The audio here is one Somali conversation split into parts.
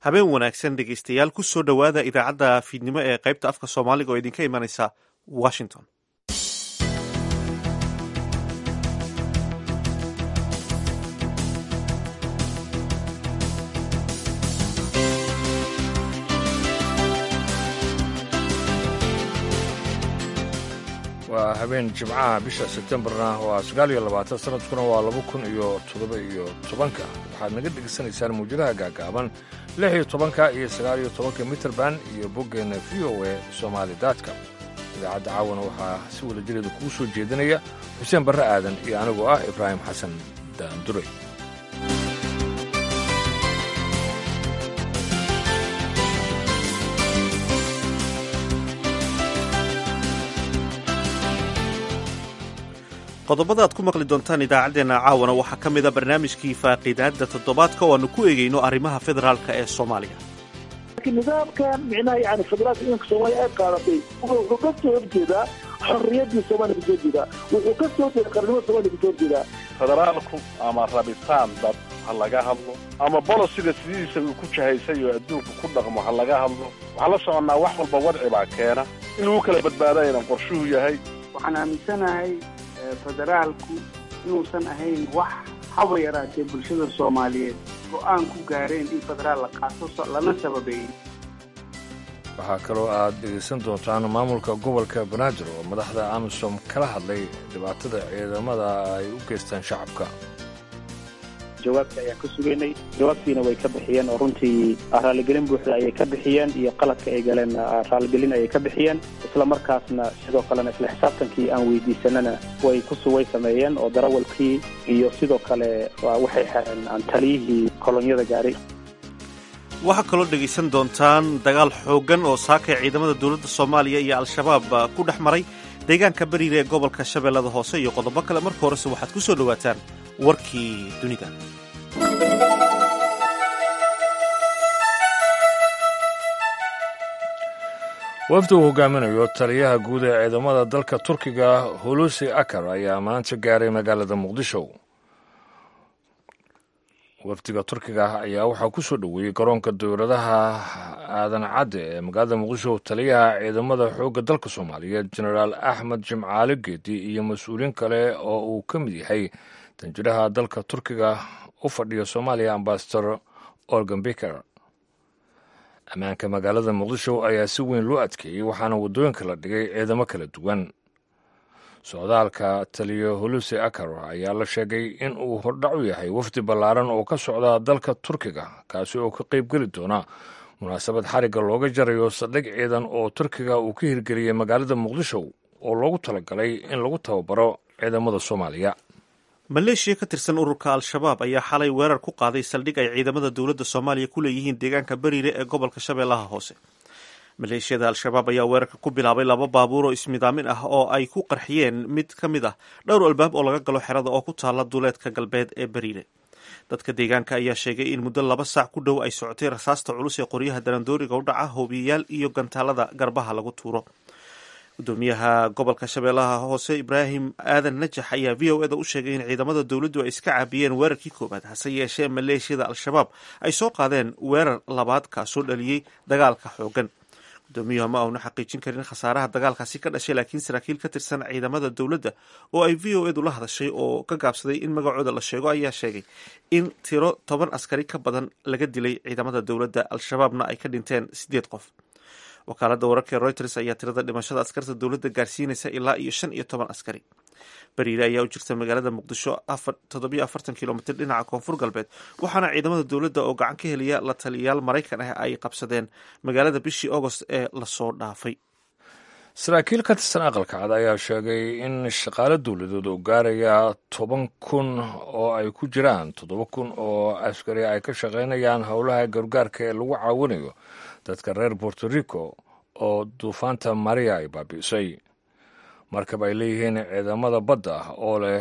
habeen wanaagsan dhegaystayaal ku soo dhowaada idaacadda fiidnimo ee qaybta afka soomaaliga oo idinka imanaysa washington. waa habeen jimcaha bisha sebtembarna waa 29 sanadkuna waa 2017 waxaad naga dhegaysanaysaan muujadaha gaagaaban 16 iyo 19 mitrband iyo boggeena VOA Somali.com. idaacadda caawana waxaa si wada jireeda kugu soo jeedinaya xuseen barre aadan iyo anigoo ah Ibraahim Xasan Daanduray. qodobada aad ku maqli doontaan idaacaddeenna caawana waxaa ka mida barnaamijkii faaqiidaadda toddobaadka oo aanu ku eegayno arrimaha federaalka ee soomaaliya. nidaamkan micnaha yani federaalka idanka soomaaliya ay qaadatay wuxuu ka soo horjeedaa xorriyaddii soomaaliya kasoo jeedaa, wuxuu ka soo horjeeda qarnimada soomaaliya kasoo horjeedaa. federaalku ama rabitaan dad ha laga hadlo, ama bolosiga sidiisa uu ku jahaysan oo adduunka ku dhaqmo ha laga hadlo. waxaan la soconnaa wax walba wadci baa keena in lagu kala badbaadayna qorshuhu yahay. waxaan aaminsanahay federaalku inuusan ahayn wax haba yaraatee bulshada soomaaliyeed go'aan ku gaareen in federaal la qaato lana sababeeyey. waxaa kaloo aad dhegaysan doontaan maamulka gobolka banaadir oo madaxda amisom kala hadlay dhibaatada ciidamada ay u geystaan shacabka. jawaabta ayaan ka sugaynay, jawaabtiina way ka bixiyeen oo runtii raaligelin buuxda ayay ka bixiyeen iyo qaladka ay galeen raaligelin ayay ka bixiyeen. isla markaasna sidoo kalena isla xisaabtankii aan weydiisanana way sameeyeen oo darawalkii iyo sidoo kale waxay xireen taliyihii kolonyada gaaray. waxaa kaloo dhegaysan doontaan dagaal xooggan oo saakay ciidamada dowladda soomaaliya iyo al-shabaab ku dhex maray deegaanka bariire ee gobolka shabeellada hoose iyo qodobo kale. marka horese waxaad ku soo dhowaataan warkii dunida. wafdi uu hogaaminayo taliyaha guud ee ciidamada dalka turkiga hulusi akar ayaa maanta gaaray magaalada muqdisho. wafdiga turkiga ayaa waxaa ku soo dhoweeyey garoonka dowladaha aadan cadde ee magaalada muqdisho taliyaha ciidamada xoogga dalka soomaaliyeed jenaraal axmed jimcaale geedi iyo mas-uuliin kale oo uu ka mid yahay danjiraha dalka turkiga u fadhiya soomaaliya ambasador organ biker. ammaanka magaalada muqdisho ayaa si weyn loo adkeeyey waxaana waddooyinka la dhigay ciidamo kala duwan. socdaalka taliyo hulusi akar ayaa la sheegay in uu hordhac u yahay wafdi ballaaran oo ka socda dalka turkiga kaasi oo ka qaybgeli doona munaasabad xarigga looga jarayo saldhig ciidan oo turkiga uu ka hirgeliyey magaalada muqdisho oo loogu talagalay in lagu tababaro ciidamada soomaaliya. maleeshiya ka tirsan ururka al-shabaab ayaa xalay weerar ku qaaday saldhig ay ciidamada dowladda soomaaliya ku leeyihiin deegaanka bariire ee gobolka shabeellaha hoose. maleeshiyada al-shabaab ayaa weerarka ku bilaabay 2 baabuur oo ismidaamin ah oo ay ku qarxiyeen mid ka mid ah dhowr albaab oo laga galo xerada oo ku taala duleedka galbeed ee bariire. dadka deegaanka ayaa sheegay in muddo 2 saac ku dhow ay socotay rasaasta culus ee qoryaha darandooriga u dhaca, hoobiyayaal iyo gantaalada garbaha lagu tuuro. gudoomiyaha gobolka shabeellaha hoose Ibraahim Aadan Najax ayaa VOA da u sheegay in ciidamada dowladdu ay iska caabiyeen weerarkii koobaad, hase yeeshee maleeshiyada al-shabaab ay soo qaadeen weerar labaad kaasoo dhaliyey dagaalka xooggan. gudoomiyuhu ma aanu xaqiijin karin khasaaraha dagaalkaasi ka dhashay, laakiin saraakiil ka tirsan ciidamada dowladda oo ay VOA du la hadashay oo ka gaabsaday in magacooda la sheego ayaa sheegay in tiro 10 askari ka badan laga dilay ciidamada dowladda, al-shabaabna ay ka dhinteen 8 qof. wakaaladda wararka ee Reuters ayaa tirada dhimashada askarta dowladda gaarsiinaysa ilaa iyo 15 askari. bariire ayaa u jirta magaalada muqdisho 47 kilomitir dhinaca koonfur galbeed, waxaana ciidamada dowladda oo gacan ka helaya la taliyayaal Maraykan ah ay qabsadeen magaalada bishii August ee lasoo dhaafay. saraakiil ka tirsan aqalka cad ayaa sheegay in shaqaale dowladeed oo gaaraya 10,000 oo ay ku jiraan 7,000 oo askari ay ka shaqaynayaan howlaha gargaarka ee lagu caawinayo dadka reer Puerto Rico oo duufaanta Maria ay baabi'isay. markab ay leeyihiin ciidamada badda oo leh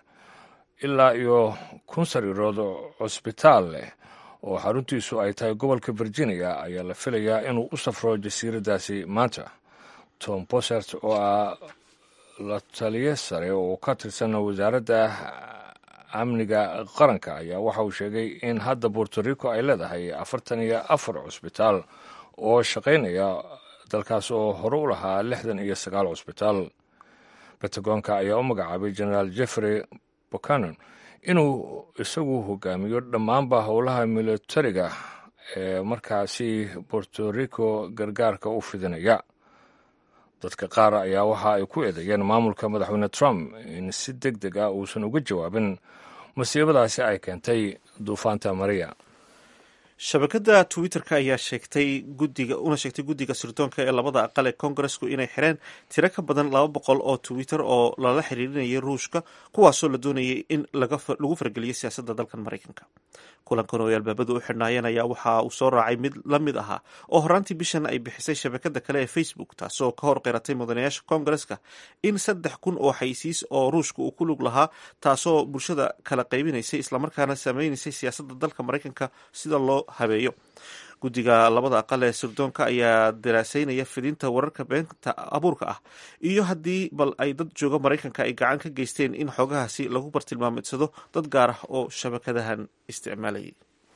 ilaa iyo 1,000 sariirood cusbitaal leh oo xaruntiisu ay tahay gobolka Virginia ayaa la filayaa inuu u safro jasiiradaasi maanta. Tom Bossert oo ah la taliye sare oo ka tirsan wasaaradda amniga qaranka ayaa waxa uu sheegay in hadda Puerto Rico ay leedahay 44 cusbitaal oo shaqaynaya dalkaas oo hore u lahaa 69 cusbitaal. Pentagonka ayaa u magacaabay Generaal Jeffrey Buchanan inuu isagu hogaamiyo dhammaanba howlaha militariga ee markaasi Puerto Rico gargaarka u fidinaya. dadka qaar ayaa waxa ay ku eedeeyeen maamulka madaxweyne Trump in si degdeg ah uusan uga jawaabin masiibadaasi ay keentay duufaanta Maria. shabakada Twitter-ka ayaa sheegtay guddiga sirdoonka ee labada aqal ee Congress-ku inay xireen tiro ka badan 200 oo Twitter oo lala xiriirinayay Ruushka kuwaasoo la doonayay in lagu fargeliyo siyaasadda dalkan Mareykanka. kulankan oo albaabadu u xidhnaayeen ayaa waxa uu soo raacay mid la mid ahaa oo horaantii bishan ay bixisay shabakada kale ee Facebook taasoo ka hor qeyratay mudanayaasha Congress-ka in 3,000 oo xaysiis oo Ruushka uu ku lug lahaa taasoo bulshada kala qaybinaysay islamarkaana saameynaysay siyaasadda dalka Mareykanka sida loo habeeyo. guddiga labada aqal ee sirdoonka ayaa daraasaynaya fidinta wararka beenta abuurka ah iyo haddii bal ay dad jooga Mareykanka ay gacan ka geysteen in xogahaasi lagu bartilmaameedsado dad gaar ah oo shabakadahan isticmaalayay.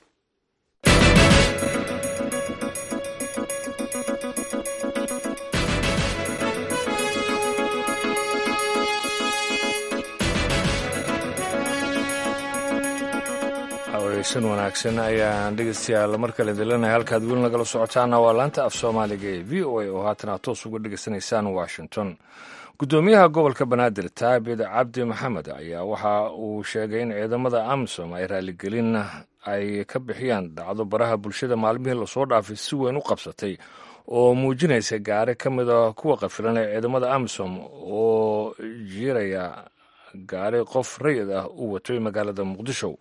san wanaagsan ayaan dhegeystayaal mar kale dilanahay halkaad weli nagala socotaana waa laanta af Soomaaliga ee VOA oo haatan aad toos uga dhegeysanaysaan Washington. Gudoomiyaha gobolka Banaadir Taabid Cabdi Maxamed ayaa waxa uu sheegay in ciidamada AMISOM ay raaligelin ay ka bixiyaan dhacdo baraha bulshada maalmihii lasoo dhaafay si weyn u qabsatay oo muujinaysa gaari ka mid a kuwa qafilan ee ciidamada AMISOM oo jiiraya gaari qof rayid ah u watay magaalada Muqdisho.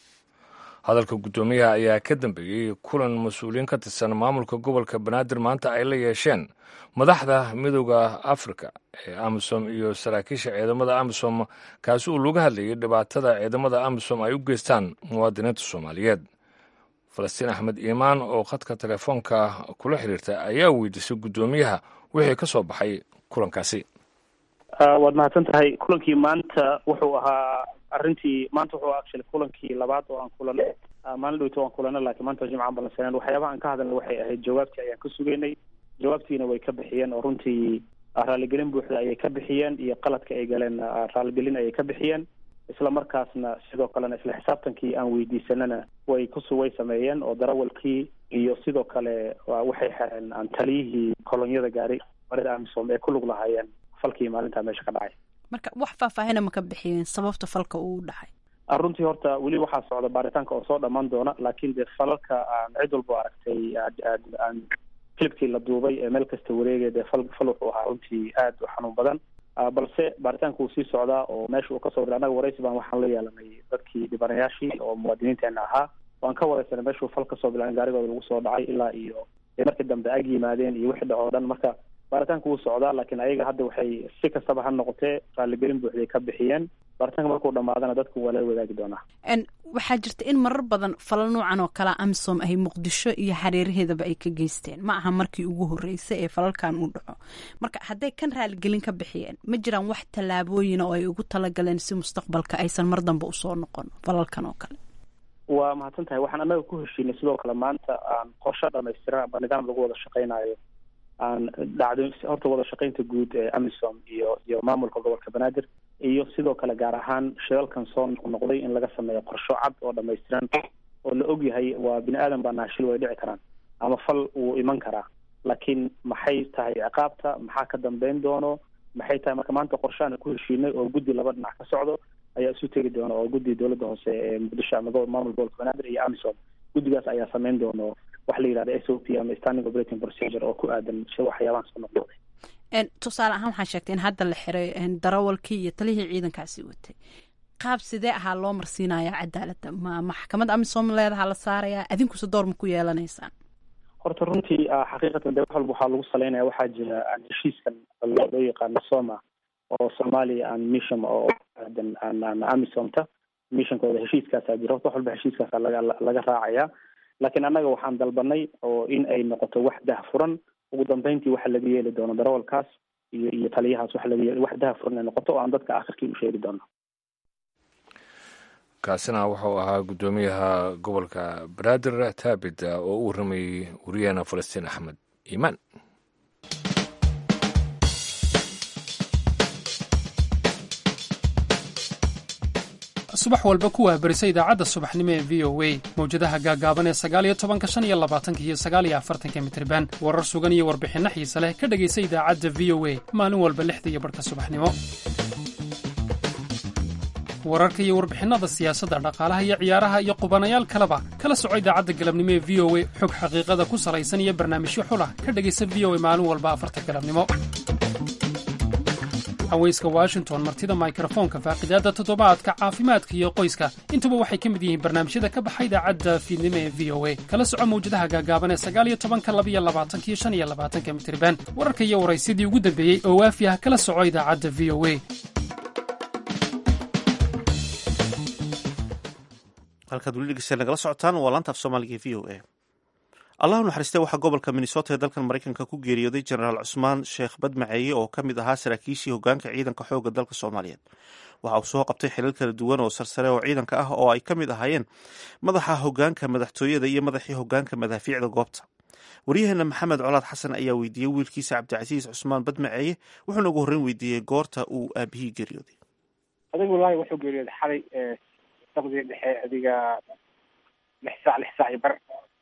hadalka gudoomiyaha ayaa ka dambeeyey kulan mas-uuliyiin ka tirsan maamulka gobolka Banaadir maanta ay la yeesheen madaxda midowda Afrika ee AMISOM iyo saraakiisha ciidamada AMISOM kaasi uu laga hadlayay dhibaatada ciidamada AMISOM ay u geystaan muwaadiniinta Soomaaliyeed. Falastiin Axmed Iimaan oo khadka telefoonka kula xiriirta ayaa weydiisay gudoomiyaha wixii ka soo baxay kulankaasi. waad mahadsan tahay. kulankii maanta wuxuu ahaa maanta wuxuu actually kulankii labaad oo aan kulanay maalin dhowto aan kulanay laakiin maanta jimcaan balansaneen waxyaabaha aan ka hadalnay waxay ahayd jawaabtii ayaan ka sugaynay jawaabtiina way ka bixiyeen oo runtii raaligelin buuxda ayay ka bixiyeen iyo qaladka ay galeen raaligelin ayay ka bixiyeen isla markaasna sidoo kalena isla xisaabtankii aan weydiisanana way sameeyeen oo darawalkii iyo sidoo kale waxay xireen taliyihii kolonyada gaari marida AMISOM ee ku lug lahaayeen falkii maalintaa meesha ka dhacay. marka wax faahfaahina ma ka bixiyeen sababta falka uu dhacay? runtii horta weli waxaa socda baaritaanka oo soo dhammaan doona laakiin dee falalka aan cid walba aragtay aan filibkii la duubay ee meel kasta wareegay dee fal wuxuu ahaa runtii aad u xanuun badan balse baaritaanka uu sii socdaa oo meesha uu kasoo diray annaga waraysi baan waxaan la yeelanay dadkii dhibanayaashii oo muwaadiniinteena ahaa waan ka waraysanay meeshuu fal kasoo bilaabay gaarigooda lagu soo dhacay ilaa iyo markii dambe ag yimaadeen iyo wixii dhaco o dhan marka baaritaanka wuu socdaa laakiin ayaga hadda waxay si kastaba ha noqotee raaligelin buuxday ka bixiyeen baaritaanka markuu dhammaadana dadku waa la wadaagi doonaa. waxaa jirta in marar badan falal noocan oo kale AMISOM ay Muqdisho iyo hareeraheedaba ay ka geysteen ma aha markii ugu horreysay ee falalkan uu dhaco marka hadday kan raaligelin ka bixiyeen ma jiraan wax tallaabooyin oo ay ugu talagaleen si mustaqbalka aysan mar dambe usoo noqon falalkan oo kale? waa mahadsan tahay. waxaan annaga ku heshiinay sidoo kale maanta aan qorshe dhamaystiran aba nidaam lagu wada shaqaynayo aan dhacdo horta wada shaqaynta guud ee AMISOM iyo maamulka gobolka Banaadir iyo sidoo kale gaar ahaan shilalkan soo noqday in laga sameeyo qorshe cad oo dhamaystiran oo la og yahay waa bini aadan baa naashil way dhici karaan ama fal uu iman karaa laakiin maxay tahay ciqaabta maxaa ka dambeyn doono maxay tahay marka maanta qorshahan ku heshiinay oo guddi laba dhinac ka socdo ayaa isu tegi doona oo guddi dowladda hoose ee Muqdisho ama maamulka gobolka Banaadir iyo AMISOM guddigaas ayaa sameyn doono waxa la yiraahdo SOP ama Standing Operating Procedure oo ku aadan waxyaabahan soo noqday. tusaale ahaan waxaan sheegtay in hadda la xiray darawalkii iyo talihii ciidankaasi watay qaab sidee ahaa loo marsiinayaa cadaaladda ma maxkamad AMISOM leedaha la saarayaa adinkuse door ma ku yeelanaysaan? horta runtii xaqiiqatan de wax walba waxaa lagu saleynaya waxaa jira heshiiskan loo yaqaano SOMA oo Soomaaliya aan mission oo aadan aan AMISOMta missionkooda heshiiskaasaa jira wax walba heshiiskaasaa laga raacayaa laakiin annaga waxaan dalbanay oo in ay noqoto wax daahfuran ugu dambeyntii waxa laga yeeli doono darawalkaas iyo taliyahaas wax daahfuran ay noqoto oo aan dadka akhirkii u sheegi doono. kaasina wuxuu ahaa guddoomiyaha gobolka banaadir taabid oo u warramayey wariyaheena falastiin axmed iimaan. subax walba kuwaa berisa idaacadda subaxnimo ee v o a mawjadaha gaagaaban ee 19, 25 iyo 49 mitirban warar sugan iyo warbixinno xiise leh ka dhegaysa idaacadda v o a maalin walba 6 iyo barhka subaxnimo. wararka iyo warbixinnada siyaasadda, dhaqaalaha iyo ciyaaraha iyo qubanayaal kaleba kala soco idaacadda galabnimo ee v o a xog xaqiiqada ku salaysan iyo barnaamijyo xulah ka dhegaysa v o a maalin walba 4 galabnimo. haweyska washington, martida mikrofoonka, faaqidaadda toddobaadka, caafimaadka iyo qoyska, intuba waxay ka mid yihiin barnaamijyada ka baxa idaacadda fiidnimo ee v o a. kala soco mawjadaha gaagaaban ee 19, 22 iyo 25 mitirban wararka iyo waraysidii ugu dambeeyey oo waafi ah kala soco idaacadda v o a. halkaad weli dhegeysta nagala socotaan waa laanta af soomaaliga v o a. allahu naxariistay waxaa gobolka minnesota ee dalkan maraykanka ku geeriyooday jenaraal cusmaan sheekh badmaceeye oo ka mid ahaa saraakiishii hogaanka ciidanka xoogga dalka soomaaliyeed. waxa uu soo qabtay xilal kala duwan oo sarsare oo ciidanka ah oo ay ka mid ahaayeen madaxa hogaanka madaxtooyada iyo madaxii hogaanka madaafiicda goobta. waryaheena maxamed colaad xasan ayaa weydiiyey wiilkiisa cabdicasiis cusmaan badmaceeye, wuxuuna ugu horreyn weydiiyey goorta uu aabihii geeriyooday. adiga wallaahi wuxuu geeriyooday xalay saqdii dhexe adiga 6 saac iyo bar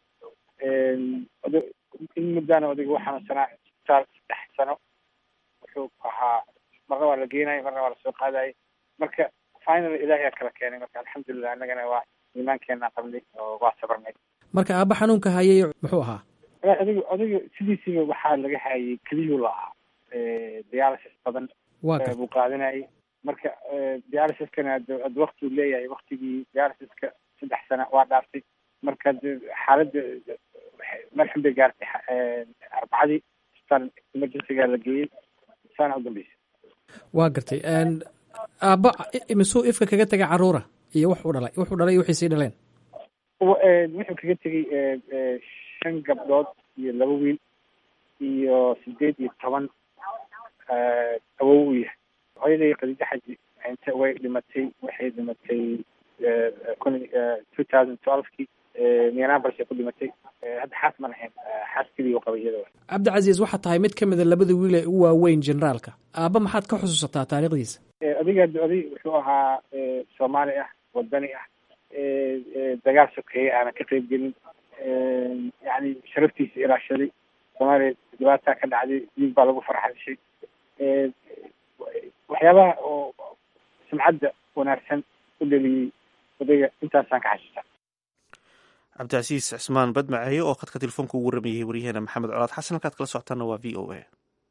in muddana adiga waxaan sanaa 3 sano wuxuu ahaa marna waa la geenayay marna waa lasoo qaadayay marka finally ilaahay kala keenay marka alxamdulilah annagana waa iimaankeena qabnay oo waa sabarnay. marka aabba xanuunka hayay muxuu ahaa? adiga sidiisiba waxaa laga hayay keliyuu lahaa dialysis badan buu qaadanayay marka dialysiskana ad waktiu leeyahay waktigii dialysiska 3 sano waa dhaaftay marka xaaladda marxan bay gaartay arbacadii istaan emergencyga la geeyey saana u dambeysay. waa gartay aabba imisuu ifka kaga tegay caruura iyo wuxuu dhalay iyo wixii sii dhaleen? wuxuu kaga tegey 5 gabdhood iyo 2 wiil iyo 18 awow u yahay. hooyaday khadiijo xaji inta way dhimatay waxay dhimatay 2012kii Minneapolis ku dhimatay. hadda xaas ma lahayn, xaaskii uu qabay iyadoo. cabdicasiis waxaa tahay mid ka mid a labada wiil ee ugu waaweyn generaalka. aabba maxaad ka xusuusataa taariikhdiisa? oday wuxuu ahaa Soomaali ah, wadani ah, dagaal sokeeye aanan ka qayb gelin, yani sharaftiisa ilaashaday. Soomaaliya dhibaataa ka dhacday, dhiig baa lagu farxashay. waxyaabaha oo sumcadda wanaagsan u dhaliyey odayga intaasaan ka xasuustaa. cabdicasiis cismaan badmaceeye oo khadka telefoonka ugu warramayey waryaheena maxamed colaad xasan. halkaad kala socotaana waa v o a.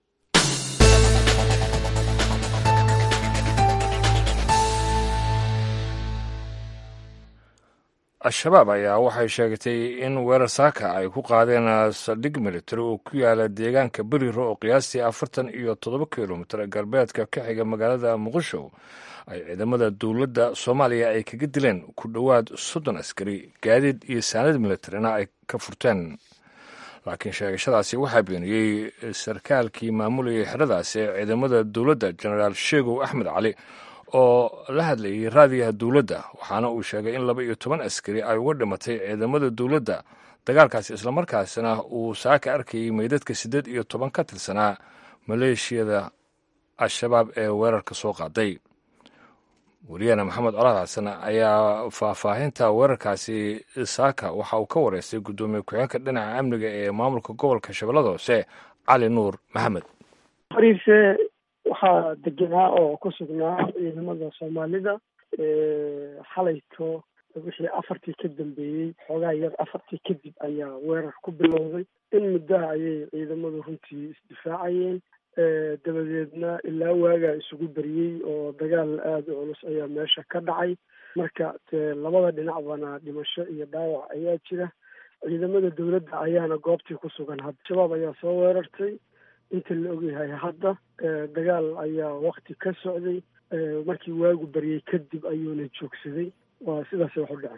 al-shabaab ayaa waxay sheegatay in weerar saaka ay ku qaadeen saldhig militari oo ku yaala deegaanka beriro oo qiyaastii 47 kilomitir galbeedka ka xiga magaalada muqdisho ay ciidamada dowladda soomaaliya ay kaga dileen ku dhowaad 30 askari, gaadiid iyo saanad militarina ay ka furteen. laakiin sheegashadaasi waxaa beeniyey sarkaalkii maamulayay xeradaasi ee ciidamada dowladda jenaraal sheegow axmed cali oo la hadlayay raadiyaha dowladda, waxaana uu sheegay in 12 askari ay uga dhimatay ciidamada dowladda dagaalkaasi, islamarkaasina uu saaka arkayay meydadka 18 ka tirsanaa maleeshiyada al-shabaab ee weerarka soo qaaday. wariyahena maxamed colaad xasan ayaa faahfaahinta weerarkaasi saaka waxa uu ka wareystay guddoomiye ku-xigeenka dhinaca amniga ee maamulka gobolka shabeellada hoose cali nuur maxamed. fariise waxaa degenaa oo ku sugnaa ciidamada soomaalida xalayto wixii 4tii ka dambeeyey xoogaa yar 4tii kadib ayaa weerar ku bilowday. in muddaha ayay ciidamadu runtii isdifaacayeen, dabadeedna ilaa waagaa isugu beriyey oo dagaal aada u culus ayaa meesha ka dhacay. marka labada dhinacbana dhimasho iyo dhaawac ayaa jira. ciidamada dowladda ayaana goobtii ku sugan. hadda shabaab ayaa soo weerartay inta la ogyahay. hadda dagaal ayaa wakti ka socday, markii waagu baryey kadib ayuuna joogsaday. waa sidaas wax u dhacay.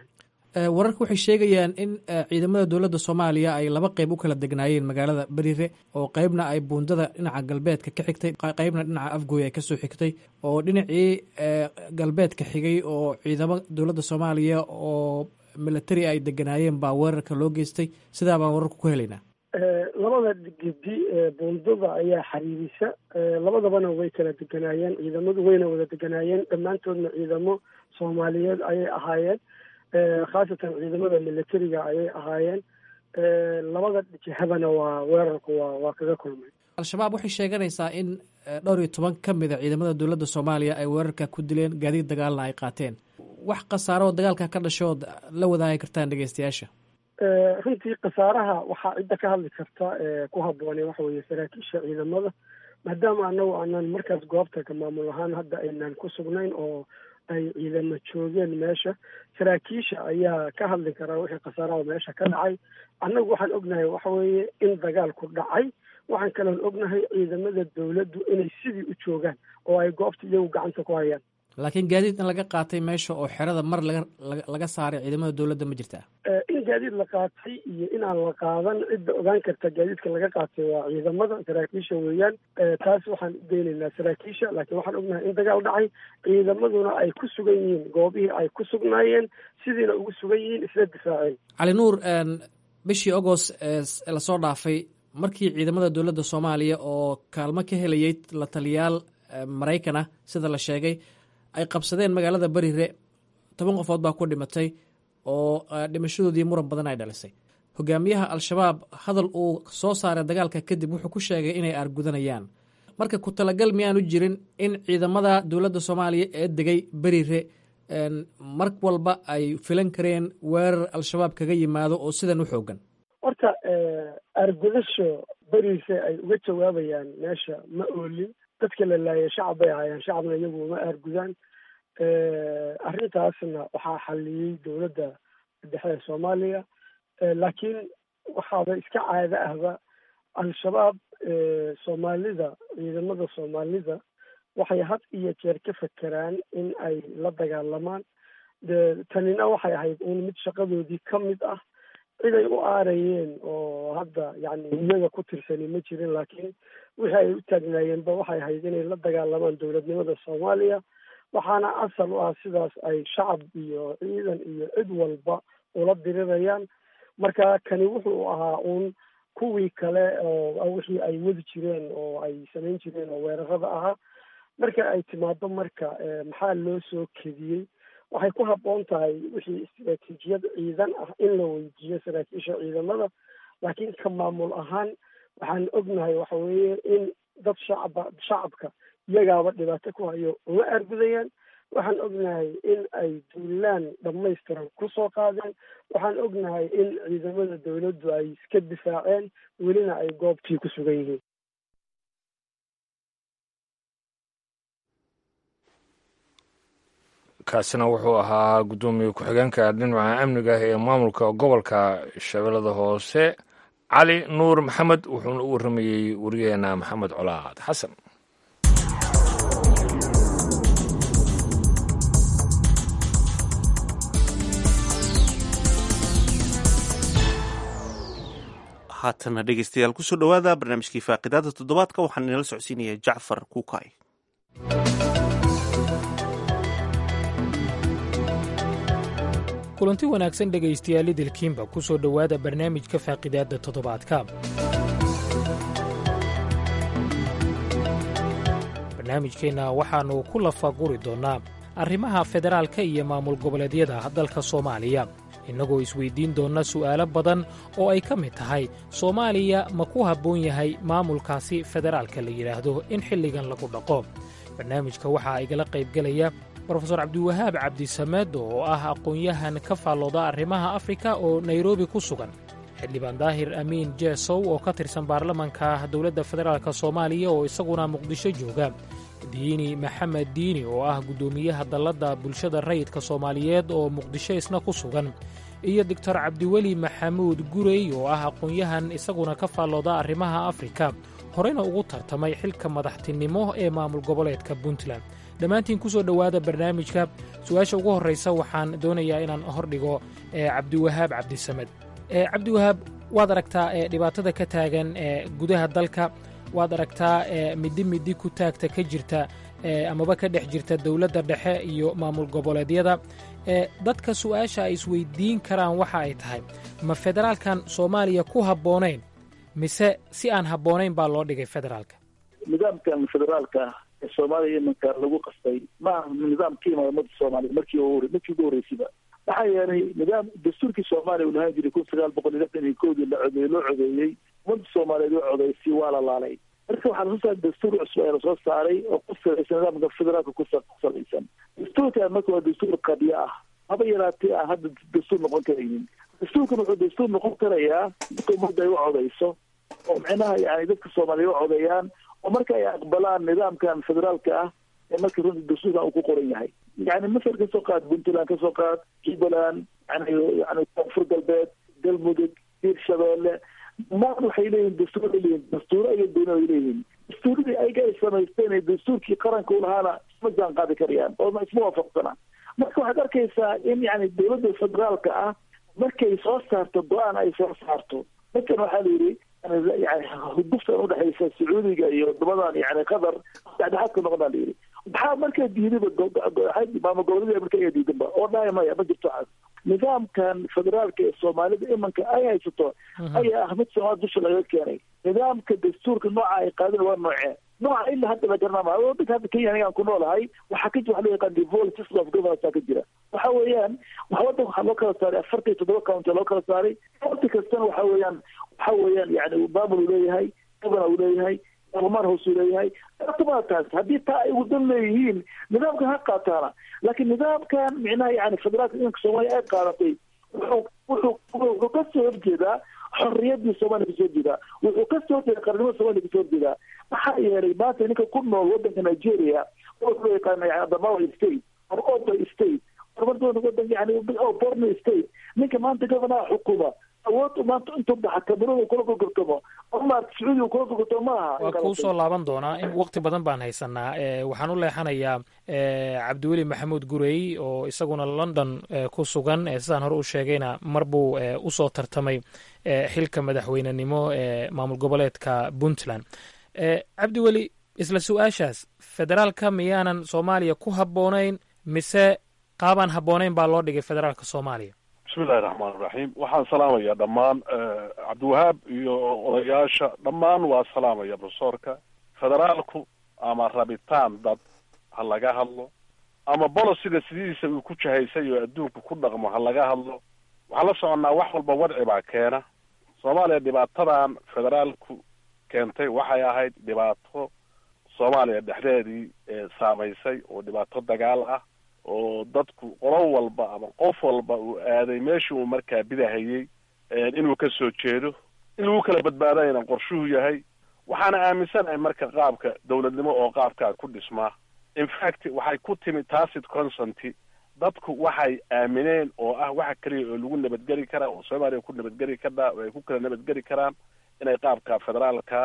wararka waxay sheegayaan in ciidamada dowladda soomaaliya ay laba qeyb u kala degnaayeen magaalada beriire oo qeybna ay buundada dhinaca galbeedka ka xigtay qeybna dhinaca afgooy ay kasoo xigtay oo dhinacii galbeedka xigay oo ciidamo dowladda soomaaliya oo military ay deganaayeen baa weerarka loo geystay sidaa baan wararka ku helaynaa labada gedi buundada ayaa xiriirisa labadabana way kala deganaayeen ciidamadu wayna wada deganaayeen dhammaantoodna ciidamo soomaaliyeed ayay ahaayeen khaasatan ciidamada militariga ayay ahaayeen labada jihadana waa weerarku waa kaga kulmay al-shabaab waxay sheeganaysaa in 12 ka mid a ciidamada dowladda soomaaliya ay weerarka ku dileen gaadiid dagaalna ay qaateen wax khasaaroo dagaalka ka dhashood la wadaagi kartaan dhegeystayaasha runtii khasaaraha waxaa cidda ka hadli karta ku habboonay waxa weeye saraakiisha ciidamada maadaama anagu aanan markaas goobta ka maamul ahaan hadda aynaan ku sugnayn oo ay ciidamo joogeen meesha saraakiisha ayaa ka hadli karaa wixii khasaaraha meesha ka dhacay annagu waxaan ognahay waxa weeye in dagaalku dhacay waxaan kaloon ognahay ciidamada dowladdu inay sidii u joogaan oo ay goobta iyagu gacanta ku hayaan laakiin gaadiid in laga qaatay meesha oo xerada mar laga saaray ciidamada dowladda ma jirtaa in gaadiid la qaatay iyo inaan la qaadan cidda ogaan karta gaadiidka laga qaatay waa ciidamada saraakiisha weeyaan taas waxaan u daynaynaa saraakiisha laakiin waxaan ognahay in dagaal dhacay ciidamaduna ay ku sugan yihiin goobihii ay ku sugnaayeen sidiina ugu sugan yihiin isla difaaceen cali nuur bishii agost lasoo dhaafay markii ciidamada dowladda soomaaliya oo kaalmo ka helayay la taliyaal maraykan ah sida la sheegay ay qabsadeen magaalada beriire 10 qofood baa ku dhimatay oo dhimashadoodii muran badan ay dhalisay hogaamiyaha al-shabaab hadal uu soo saaray dagaalka kadib wuxuu ku sheegay inay aargudanayaan marka ku talagal miyaanu jirin in ciidamada dowladda soomaaliya ee degay beriire mar walba ay filan kareen weerar al-shabaab kaga yimaado oo sidan u xoogan horta aargudasho beriise ay uga jawaabayaan meesha ma oolin dadka la laayay shacab bay ahaayeen shacabna iyagu ma aargudaan arrintaasna waxaa xaliyey dowladda dhexe ee soomaaliya laakiin waxaaba iska caado ahba al-shabaab soomaalida ciidamada soomaalida waxay had iyo jeer ka fekeraan in ay la dagaalamaan tanina waxay ahayd un mid shaqadoodii ka mid ah cid ay u aarayeen oo hadda yani iyaga ku tirsani ma jirin laakiin wixii ay u taagnaayeenba waxay ahayd inay la dagaalamaan dowladnimada soomaaliya waxaana asal u ah sidaas ay shacab iyo ciidan iyo cid walba ula dirirayaan marka kani wuxuu ahaa uun kuwii kale oo wixii ay wadi jireen oo ay samayn jireen oo weerarada ahaa marka ay timaado marka maxaa loo soo kediyey waxay ku habboon tahay wixii istiraatiijiyad ciidan ah in la weydiiyo saraakiisha ciidamada laakiin ka maamul ahaan waxaan ognahay waxa weeye in dad shacabka iyagaaba dhibaato ku hayo uma aargudayaan waxaan ognahay in ay duulaan dhammaystiran kusoo qaadeen waxaan ognahay in ciidamada dowladdu ay iska difaaceen welina ay goobtii ku sugan yihiin kaasina wuxuu ahaa guddoomiye ku-xigeenka dhinaca amniga ee maamulka gobolka shabeellada hoose cali nuur maxamed wuxuuna u warramayey wariyaheena maxamed colaad xasan haatana dhegeystayaal kusoo dhowaada barnaamijkii faaqidaada toddobaadka waxaan inala socodsiinaya jacfar kuukay kulanti wanaagsan dhegaystayaal idilkiinba ku soo dhowaada barnaamijka faaqidaadda toddobaadka barnaamijkeenna waxaannu ku lafaguri doonnaa arrimaha federaalka iyo maamul goboleedyada dalka soomaaliya innagoo isweyddiin doonna su'aalo badan oo ay ka mid tahay soomaaliya ma ku habboon yahay maamulkaasi federaalka la yidhaahdo in xilligan lagu dhaqo barnaamijka waxaa igala qaybgelaya brofesor cabdiwahaab cabdisamed oo ah aqoon-yahan ka faallooda arrimaha afrika oo nairobi ku sugan xildhibaan daahir amiin jeesow oo ka tirsan baarlamanka dowladda federaalk soomaaliya oo isaguna muqdisho jooga diini maxamed diini oo ah guddoomiyaha dalladda bulshada rayidka soomaaliyeed oo muqdisho isna ku sugan iyo doctor cabdiweli maxamuud gurey oo ah aqoon-yahan isaguna ka faallooda arrimaha afrika horeyna ugu tartamay xilka madaxtinimo ee maamul goboleedka puntland dhammaantiin ku soo dhowaada barnaamijka. su-aasha ugu horraysa waxaan doonayaa inaan hordhigo cabdiwahaab cabdisamed. cabdiwahaab, waad aragtaa dhibaatada ka taagan gudaha dalka, waad aragtaa middi ku taagta ka jirta amaba ka dhex jirta dowladda dhexe iyo maamul goboleedyada. dadka su'aasha ay isweydiin karaan waxa ay tahay, ma federaalkan soomaaliya ku habboonayn mise si aan habboonayn baa loo dhigay federaalka? nidaamkan federaalka ee soomaaliya imanka lagu qastay ma aha nidaam ka yimaada ummadda soomaaliya markii ugu horreysiba. maxaa yeelay nidaam dastuurkii soomaaliya uu lahaan jiray 1961 loo codeeyey, ummadda soomaaliyeed oo codeysay waa la laalay. marka waxaa lasoo saaray dastuur cusub ayaa lasoo saaray oo ku salaysan nidaamka federaalka ku salaysan. dastuurkan marka waa dastuur qadiyo ah, haba yaraatee aan hadda dastuur noqon karaynin. dastuurkan wuxuu dastuur noqon karayaa dadka ummadda ay u codeyso oo micnaha yani dadka soomaaliya u codeeyaan oo marka ay aqbalaan nidaamkan federaalka ah ee marka runtii dastuurkan uu ku qoran yahay. yani masar ka soo qaad, puntland ka soo qaad, jubbaland, yani koonfur galbeed, galmudug, hirshabeelle, dhammaan waxay leeyihin dastuur ay leeyihin, dastuuro ay doona ay leeyihin. dastuuradii ayaga ay samaysteen ee dastuurkii qaranka u lahaana isma jaan qaadi karayaan oo isma waafaqsana. marka waxaad arkaysaa in yani dowladda federaalka ah markay soo saarto go-aan ay soo saarto, markan waxaa la yidhi yani huduftan udhexaysa sacuudiga iyo wadamadan yani qatar dhexdhexaadka noqonaa la yidhi. maxaa markaa diidaba maamul goboleedyada marka ayaa diidanba oo dhahay maya ma jirto caas. nidaamkan federaalka ee soomaalida imanka ay haysato ayaa ah mid soomaali dusha laga keenay. nidaamka dastuurka nooca ay qaadeen waa noocee nooca ilaa hadda la garanamaayo. wadanka hadda kenya anigaan ku noolahay waxaa ka jira waxa loo yaqaan devolved system of governance ka jira. waxa weeyaan wadanka waxaa loo kala saaray 47 county loo kala saaray. county kastana waxa weeyaan yani maamul uu leeyahay, governor uu leeyahay, baarlamaan hoos uu leeyahay. taas haddii taa ay wadan leeyihiin nidaamkan ha qaataana. laakiin nidaamkan micnaha yani federaalka idanka soomaaliya ay qaadatay wuxuu ka soo horjeedaa xorriyadii soomaaliya kasoo jeedaa, wuxuu ka soo horjeeda qarnimada soomaaliya kasoo horjeedaa. maxaa yeelay maanta ninka ku nool wadanka nigeria oo loo yaqaana yani adamawa state or oba state or wadan yani borno state, ninka maanta governaha xukuma awood maanta intuu baxa kamerada kula gorgortamo ama sacuudiga kula gorgortamo maaha. waa kuu soo laaban doonaa, in waqti badan baan haysanaa. waxaan u leexanayaa cabdiweli maxamuud gurey oo isaguna london ku sugan. sidaan hore u sheegayna mar buu usoo tartamay xilka madaxweynenimo ee maamul goboleedka puntland. cabdiweli, isla su-aashaas, federaalka miyaanan soomaaliya ku habboonayn mise qaabaan habboonayn baa loo dhigay federaalka soomaaliya? bismillahi raxmaan iraxiim. waxaan salaamayaa dhammaan cabdiwahaab iyo odayaasha dhammaan waa salaamaya profesorka. federaalku ama rabitaan dad ha laga hadlo ama bolosiga sidiisa uu ku jahaysayo adduunka ku dhaqmo ha laga hadlo. waxaan la soconnaa wax walba wadci baa keena. soomaaliya dhibaatadan federaalku keentay waxay ahayd dhibaato soomaaliya dhexdeedii saamaysay oo dhibaato dagaal ah oo dadku qolo walba ama qof walba uu aaday meeshii uu markaa bidahayey inuu ka soo jeedo in lagu kala badbaadayna qorshuhu yahay. waxaana aaminsanahay marka qaabka dowladnimo oo qaabkaa ku dhismaa in fact waxay ku timi tacit consent. dadku waxay aamineen oo ah waxa kaliya oo lagu nabadgeli karaa oo soomaaliya ku nabadgeli karaa oo ay ku kala nabadgeli karaan inay qaabka federaalka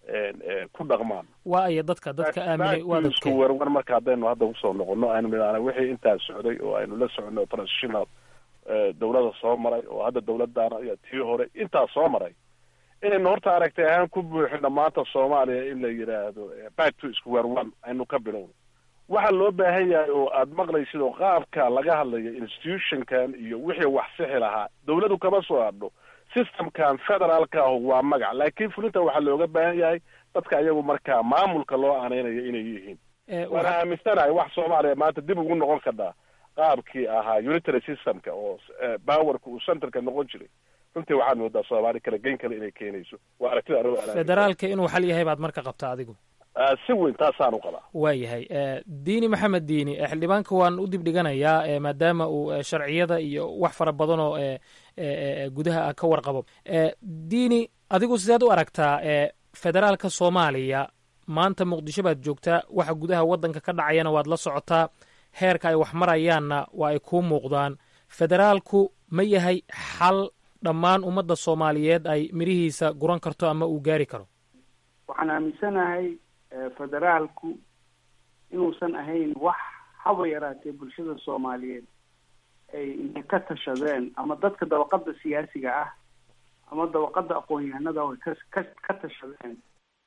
ku dhaqmaan. waa aya dadka aaminay waa dadka warwar marka haddaynu hadda usoo noqono aynu midaan wixii intaa socday oo aynu la socono transitional dowladda soo maray oo hadda dowladdaana iyo tii hore intaa soo maray inaynu horta aragtay ahaan ku buuxino maanta soomaaliya in la yidhaahdo back to square one aynu ka bilowno. waxaa loo baahan yahay oo aada maqlaysid oo qaabka laga hadlayo institutionkan iyo wixii wax sixi lahaa dowladdu kama soo hadho. systemkan federaalka ah waa magac, laakiin fulinta waxaa looga baahan yahay dadka iyagu markaa maamulka loo aaneynayo inay yihiin. waana aaminsanahay wax soomaaliya maanta dib ugu noqon kartaa qaabkii ahaa unitary systemka oo powerka uu centerka noqon jiray. runtii waxaad moodaa soomaali kala geyn kale inay keenayso. waa aragtida federaalka inuu xal yahay baad marka qabtaa adigu? si weyn taasaan u qabaa. waa yahay. diini maxamed diini, xildhibaanka waan u dibdhiganayaa maadaama uu sharciyada iyo wax fara badan oo gudaha ah ka warqabo. diini, adigu sideed u aragtaa federaalka soomaaliya? maanta muqdisho baad joogtaa, waxa gudaha waddanka ka dhacayana waad la socotaa, heerka ay wax marayaanna waa ay kuu muuqdaan. federaalku ma yahay xal dhammaan ummadda soomaaliyeed ay mirihiisa guran karto ama uu gaari karo? waxaan aaminsanahay federaalku inuusan ahayn wax haba yaraatee bulshada soomaaliyeed ay intay ka tashadeen ama dadka dabaqada siyaasiga ah ama dabaqada aqoon-yahanada oo ka tashadeen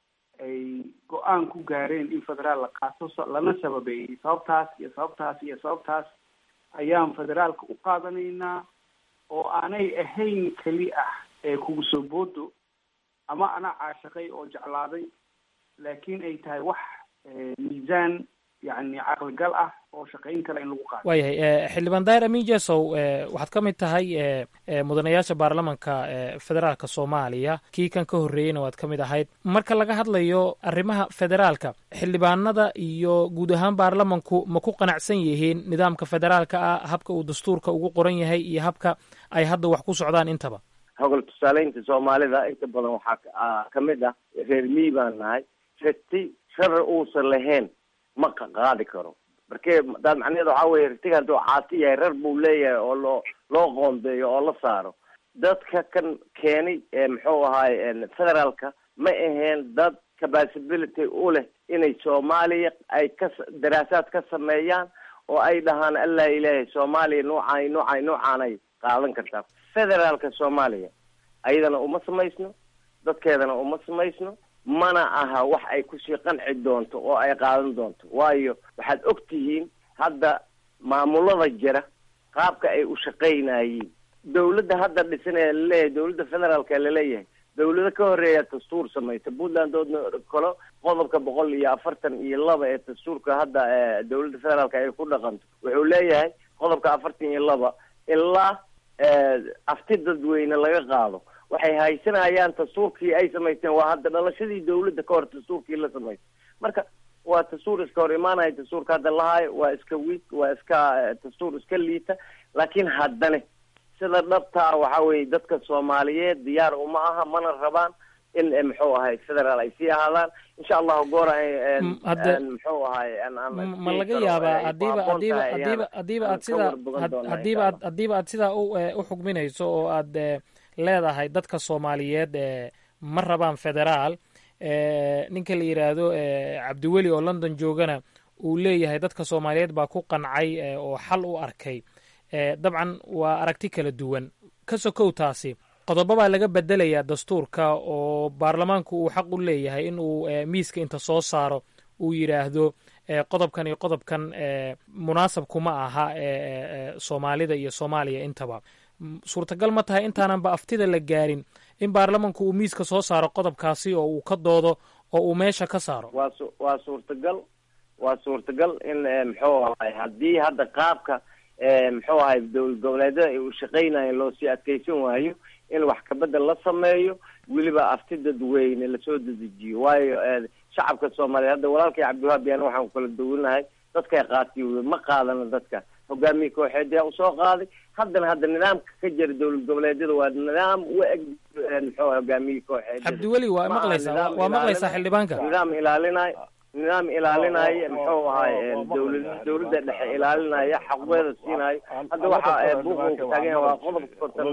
ay go-aan ku gaareen in federaal la qaato lana sababeeyey sababtaas iyo sababtaas iyo sababtaas ayaan federaalka u qaadanaynaa oo aanay ahayn keli ah ee kugu soo boodo ama ana caashaqay oo jeclaaday laakiin ay tahay wax miisaan yani caqligal ah oo shaqayn kale in lagu qaado. waayahay xildhibaan daahir amiin jesow waxaad ka mid tahay mudanayaasha baarlamanka federaalka soomaaliya kii kan ka horreeyeyna waad ka mid ahayd marka laga hadlayo arrimaha federaalka xildhibaanada iyo guud ahaan baarlamanku ma ku qanacsan yihiin nidaamka federaalka ah habka uu dastuurka ugu qoran yahay iyo habka ay hadda wax ku socdaan intaba hogol tusaaleynta soomaalida inta badan waxaa ka mid ah reer miyi baan nahay rati sharar uusan lahayn ma qaadi karo marke daad macnaheeda waxaa weye ratiga hadduu caasi yahay rar buu leeyahay oo loo qoondeeyo oo la saaro dadka kan keenay muxuu ahaay federaalka ma aheen dad capacability u leh inay soomaaliya ay ka daraasaad ka sameeyaan oo ay dhahaan allah ilaahay soomaaliya noocaanay qaadan kartaa federaalka soomaaliya ayadana uma samaysno dadkeedana uma samaysno mana aha wax ay kusii qanci doonto oo ay qaadan doonto waayo waxaad og tihiin hadda maamulada jira qaabka ay u shaqaynayeen dawladda hadda dhisan ee laleeyahay dawladda federaalka ee laleeyahay dawlado ka horeeya dastuur samaysa puntland oodna kalo qodobka 142 ee dastuurka hadda dawladda federaalka ay ku dhaqanto wuxuu leeyahay qodobka 42 ilaa afti dadweyne laga qaado waxay haysanayaan dastuurkii ay samaysteen waa hadda dhalashadii dawladda ka hor dastuurkii la samaysay marka waa dastuur iska hor imaanaya dastuurka hadda lahayo waa iska weak waa iska dastuur iska liita laakiin haddana sida dhabtaa waxaa weeye dadka soomaaliyeed diyaar uma aha mana rabaan in muxuu ahay federaal ay sii ahaadaan insha allahu goor muxuu ahay ma laga yaabaa hadiiba aad sidaa u xugminayso oo aad leedahay dadka soomaaliyeed ma rabaan federaal ninka la yidhaahdo cabdiweli oo london joogana uu leeyahay dadka soomaaliyeed baa ku qancay oo xal u arkay dabcan waa aragti kala duwan ka sokow taasi qodobo baa laga bedelayaa dastuurka oo baarlamaanku uu xaq u leeyahay in uu miiska inta soo saaro uu yidhaahdo qodobkan iyo qodobkan munaasab kuma aha soomaalida iyo soomaaliya intaba suurtagal ma tahay intaananba aftida la gaarin in baarlamanku uu miiska soo saaro qodobkaasi oo uu ka doodo oo uu meesha ka saaro waa suurtagal in muxuu ahay haddii hadda qaabka muxuu ahay dowlad goboleedyada ay u shaqaynayeen loo sii adkaysan waayo in wax kabedel la sameeyo weliba afti dadweyne lasoo dedejiyo waayo shacabka soomaaliyeed hadda walaalkay cabdiwahaab yaana waxaan kala duwanahay dadkay qaatiy ma qaadano dadka hogaamiye kooxeed yaa usoo qaaday hadda nidaamka ka jira dowlad goboleedyada waa nidaam u eg muxuu hogaamiye kooxeed cabdiweli waa maqlaysaa xildhibaanka nidaam ilaalinaya muxuu ahay dawladda dhexe ilaalinaya xaqweeda siinayo hadda waxa buuqan ka taagan waa qodobka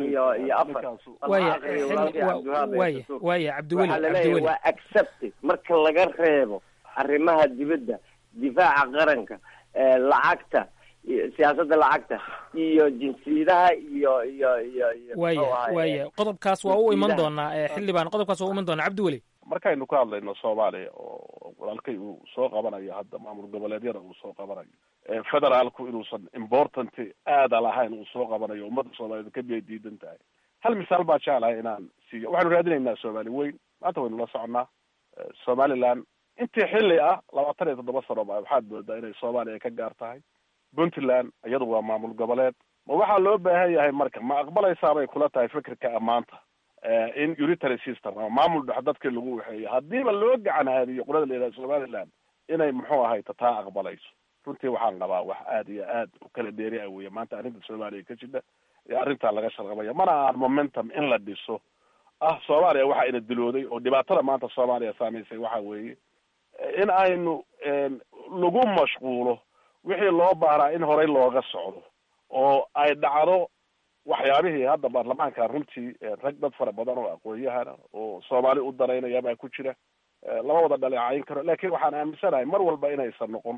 54 waaya cabdiweli waa accepted marka laga reebo arrimaha dibadda difaaca qaranka lacagta siyaasadda lacagta iyo jinsiyadaha iyo waaya qodobkaas waa u iman doonaa xildhibaan qodobkaas waa u iman doonaa cabdiweli markaynu ka hadlayno soomaaliya oo walaalkay uu soo qabanayo hadda maamul goboleedyada uu soo qabanayo federaalku inuusan important aada lahayn uu soo qabanayo ummadda soomaaliyeed ka biyay diidan tahay hal misaal baa jeclahay inaan siiyo waxaanu raadinaynaa soomaali weyn maanta waynu la soconnaa somaliland intii xilli ah 27 sano ba waxaad moodaa inay soomaaliya ka gaar tahay puntland iyadu waa maamul goboleed ma waxaa loo baahan yahay marka ma aqbalaysaa bay kula tahay fikirka ammaanta in unitary system ama maamul dhex dadkii lagu waxeeyo haddiiba loo gacan haadiyo qolada la yidhaha somaliland inay muxuu ahay taa aqbalayso runtii waxaan qabaa wax aada iyo aad u kala dheeri ah weeye maanta arrinta soomaaliya ka jira ee arrintaa laga sharqabaya mana aan momentum in la dhiso soomaaliya waxa ina dilooday oo dhibaatada maanta soomaaliya saamaysay waxa weeye in aynu lagu mashquulo wixii loo baahnaa in horey looga socdo oo ay dhacdo waxyaabihii hadda baarlamaanka runtii rag dad fara badan oo aqoon-yahana oo soomaali u daraynaya baa ku jira lama wada dhaleecayn karo laakiin waxaan aaminsanahay mar walba inaysan noqon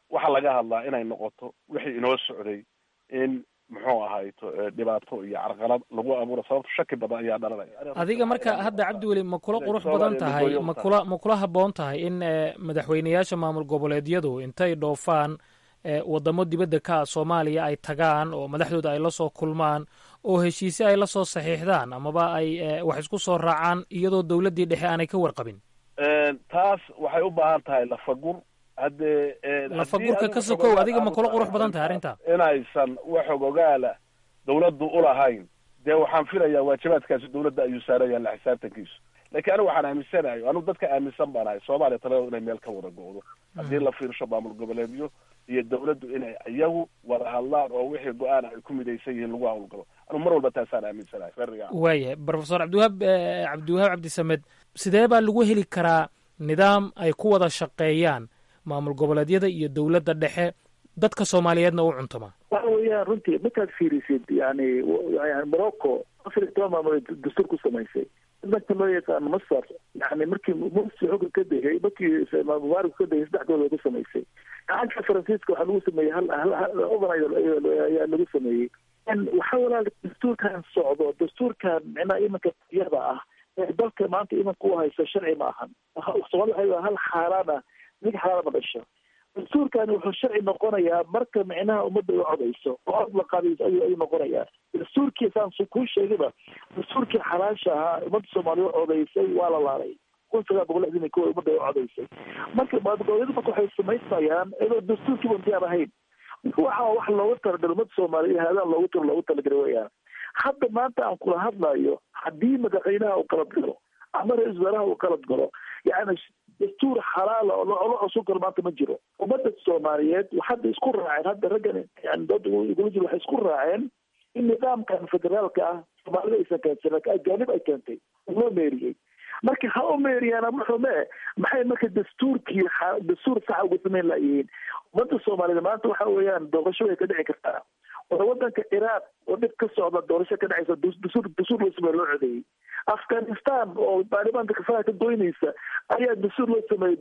waxaa laga hadlaa inay noqoto wixii inoo socday in muxuu ahayto dhibaato iyo carqalad lagu abuuro, sababto shaki badan ayaa dhalanaya. adiga marka hadda cabdiweli ma kula qurux badan tahay, ma kula habboon tahay in madaxweyneyaasha maamul goboleedyadu intay dhoofaan wadamo dibadda ka ah Soomaaliya ay tagaan oo madaxdooda ay la soo kulmaan oo heshiisyo ay la soo saxiixdaan amaba ay wax isku soo raacaan iyadoo dowladdii dhexe aanay ka warqabin? taas waxay u baahan tahay lafagur. haddee lafagurka ka sokow adiga ma kula qurux badan tahay arrinta inaysan wax ogaala dawladdu ulahayn, dee waxaan filayaa waajibaadkaasi dawladda ayuu saaraya la xisaabtankiisu. laakiin anigu waxaan aaminsanayo, anigu dadka aaminsan baan ahay Soomaaliya talada inay meel ka wada go'do haddii la fiirsho maamul goboleedyo iyo dawladdu inay iyagu wada hadlaan oo wixii go-aan ay ku midaysan yihiin lagu hawlgalo. anigu mar walba taasaan aaminsanahay. waayahay professor cabdiwahaab cabdisamed, sidee baa lagu heli karaa nidaam ay ku wada shaqeeyaan maamul goboleedyada iyo dawladda dhexe dadka Soomaaliyeedna u cuntama? waxa weeyaan runtii markaad fiirisid yani Morocco 14 maamul dastuur ku samaysay, dadka loo yaqaan Masar yani markii Morsi xukun ka degay, markii Mubarak ka degay 3 dowladood ku samaysay. gacanka Faransiiska waxaa lagu sameeyey hal overnight ayaa lagu sameeyey. waxa walaal dastuurkan socdo, dastuurkan micnaha imanka iyada ah ee dalka maanta imanka u hayso sharci ma ahan. Soomaaliya hal xaaraan mid xaaraan dhasho. dastuurkani wuxuu sharci noqonayaa marka micnaha ummadda ay codayso oo cod la qaadayso ayuu noqonayaa. dastuurkii saan ku sheegayba, dastuurkii xalaasha ahaa ummadda Soomaaliya codaysay waa la laalay 1961 ummadda ay codaysay. marka maamulgoboleedyadu marka waxay samaynayaan iyadoo dastuurkii bantiyan ahayn. waxa wax looga talagalay ummadda Soomaaliya haadaan loogu talagalay weeyaan. hadda maanta aan kula hadlayo, haddii madaxweynaha uu qalad galo ama ra-iisul wasaaraha uu qalad galo, yani dastuur xalaal oo la cusub karo maanta ma jiro. ummadda Soomaaliyeed waxay isku raaceen, hadda raggan yani dad waxay isku raaceen in nidaamkan federaalka ah Soomaalida aysan keensan, ajaanib ay keentay loo meeriyey. marka ha u meeriyaan maxay marka dastuur sax uga samayn lahayihiin. ummadda Soomaaliyeed maanta waxa weeyaan doorasho way ka dhici kartaa. wadanka Ciraaq oo dhib ka socda doorasho ka dhacaysa dastuur loo sameeyo loo codeeyey. Afghanistan oo baarlamaanka kafaa ka goynaysa ayaa dastuur loo sameeyey,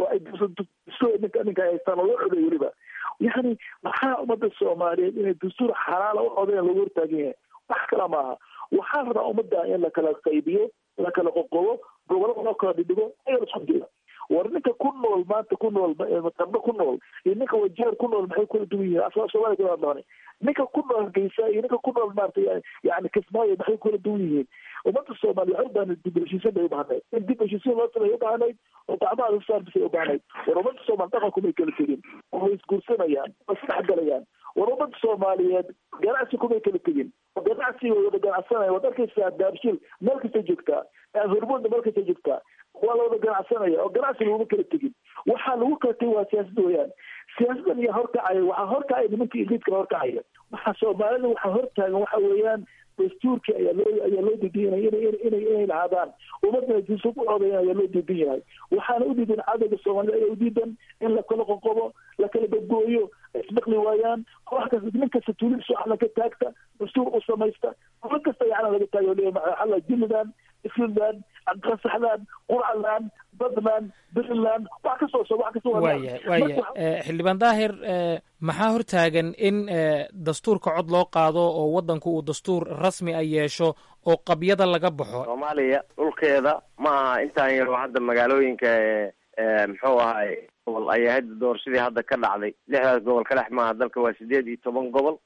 ninka haystaan oo loo codeeyey weliba. yani waxaa ummadda Soomaaliyeed inay dastuur xalaala u codeeyaan loogu hortaagan yahay, wax kala maaha. waxaa rabaa ummadda in la kala qaybiyo, la kala qoqobo, gobolada loo kala dhidhigo ayaa la isku jira. war ninka ku nool maanta ku nool Qardho ku nool iyo ninka Wajeer ku nool maxay kala duwan yihiin? asla Soomaaliya kala hadlaan. ninka ku nool Geesa iyo ninka ku nool maarta yani Kismaayo maxay kala duwan yihiin? ummadda Soomaaliya waxay u baahan dib u heshiisiin bay u baahnayd, in dib u heshiisiin loo sameeyo u baahnayd oo gacmaha la saar bisay u baahnayd. war ummadda Soomaaliya dhaqanku may kala tegin, way isguursanayaan, way isdhexgalayaan. war ummadda Soomaaliyeed ganacsi kumay kala tegin, ganacsi way wada ganacsanayaan. waad arkaysaa Daabshil meel kasta joogtaa, Hormuudna meel kasta joogtaa, waa la wada ganacsanaya oo ganacsi laguma kala tegin. waxaa lagu kala tegin waa siyaasad weeyaan. siyaasadan iyo horkacaya, waxaa horkacaya nimanka iliidkana horkacaya. waxaa Soomaalida waxaa hortaagan waxa weeyaan dastuurkii ayaa loo diidan yahay inay lahaadaan. ummadana jiso ku codayan ayaa loo diidan yahay. waxaana u diidan cadowga Soomaalida ayaa u diidan in la kala qoqobo, la kala badgooyo, ismaqli waayaan. wax kasta nin kasta tuulidiisa waxna ka taagta, dastuur u samaysta, dowlad kasta yacna laga taago leeyahay Jilidan, Island, Qasaxland, Qurcaland, Badland, Puntland, wax ka soo waaya xildhibaan daahir, maxaa hortaagan in dastuurka cod loo qaado oo wadanku uu dastuur rasmi a yeesho oo qabyada laga baxo? Soomaaliya dhulkeeda ma aha intaan yaro hadda magaalooyinka muxuu ahay gobol ayaa hadda doorashadii hadda ka dhacday 6 gobol ka dhex maaha dalka waa 18 gobol.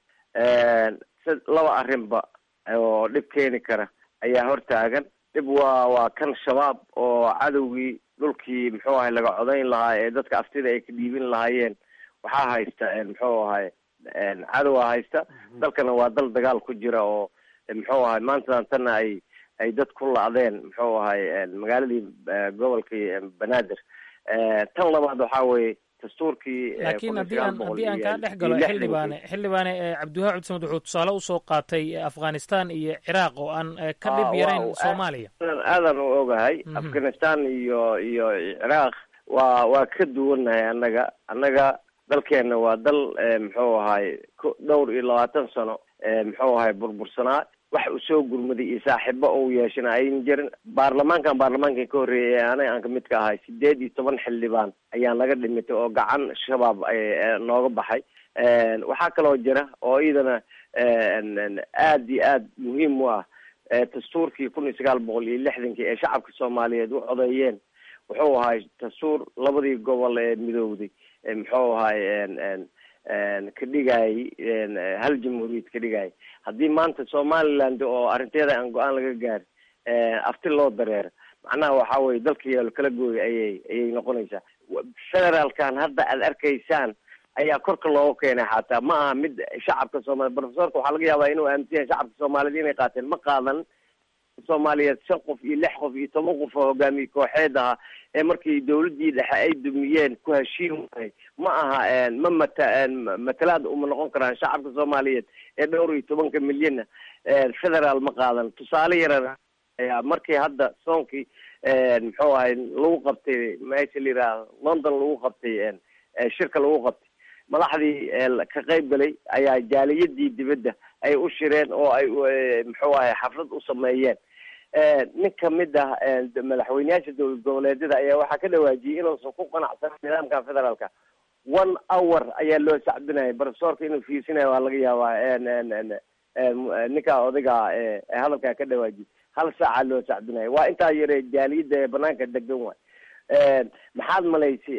laba arrinba oo dhib keeni kara ayaa hortaagan. dhib waa kan shabaab oo cadowgii dhulkii muxuu ahay laga codayn lahaa ee dadka aftida ay ka dhiibin lahaayeen waxaa haysta muxuu ahay cadowa haysta. dalkana waa dal dagaal ku jira oo muxuu ahay maanta tana ay dad ku lacdeen muxuu ahay magaaladii gobolkii Banaadir. tan labaad waxaa weeye dastuurkii. laakiin haddii aan kaa dhex galo xildhibaane cabdiwahaab cabdisamed wuxuu tusaale usoo qaatay Afghanistan iyo Ciraaq oo aan ka dhib yarayn Soomaaliya. aadan u ogahay Afghanistan iyo Ciraaq waa ka duwanahay annaga dalkeena waa dal muxuu ahay dhowr iyo 20 sano muxuu ahay burbursanaa. wax u soo gurmaday iyo saaxiibo uu yeeshana ayna jirin. baarlamaankan ka horreeyay aniga aan kamid ka ahay 18 xildhibaan ayaa naga dhimitay oo gacan shabaab nooga baxay. waxaa kaloo jira oo iyadana aad iyo aad muhiim u ah dastuurkii 1960 ee shacabka Soomaaliyeed u codeeyeen wuxuu ahay dastuur labadii gobol ee midowday muxuu ahay ka dhigay hal jamhuuriyad ka dhigay. haddii maanta Somaliland oo arrinteeda aan go-aan laga gaar afti loo dareero macnaha waxaa weye dalka yaalo kala gooy ayay noqonaysaa. federaalkan hadda aad arkaysaan ayaa korka looga keenay xataa ma aha mid shacabka Soomaaliya. professorka waxaa laga yaabaa inuu aaminsan yahay shacabka Soomaaliyeed inay qaateen, ma qaadan. Soomaaliyeed 5 qof iyo 6 qof iyo 10 qof oo hogaamiye kooxeed aha ee markii dawladii dhexe ay dumiyeen ku heshiin waayay ma aha matalaad uma noqon karaan shacabka Soomaaliyeed ee dhowr iyo 10 milyan federaal ma qaadan. tusaale yar ayaa markii hadda soonkii muxuu ahay lagu qabtay meesha la yiraahdo London lagu qabtay shirka lagu qabtay madaxdii ka qayb galay ayaa jaaliyadii dibadda ay u shireen oo ay muxuu ahay xaflad u sameeyeen. nin kamid ah madaxweynayaasha dowlad goboleedyada ayaa waxaa ka dhawaajiyay inuusan ku qanacsan nidaamka federaalka. 1 hour ayaa loo sacbinayay. professorka inuu fiirsinayo waa laga yaabaa ninka odayga hadalkaa ka dhawaajiyay 1 saaca loo sacbinayo. waa intaa yare jaaliyada banaanka degan waay. maxaad malaysay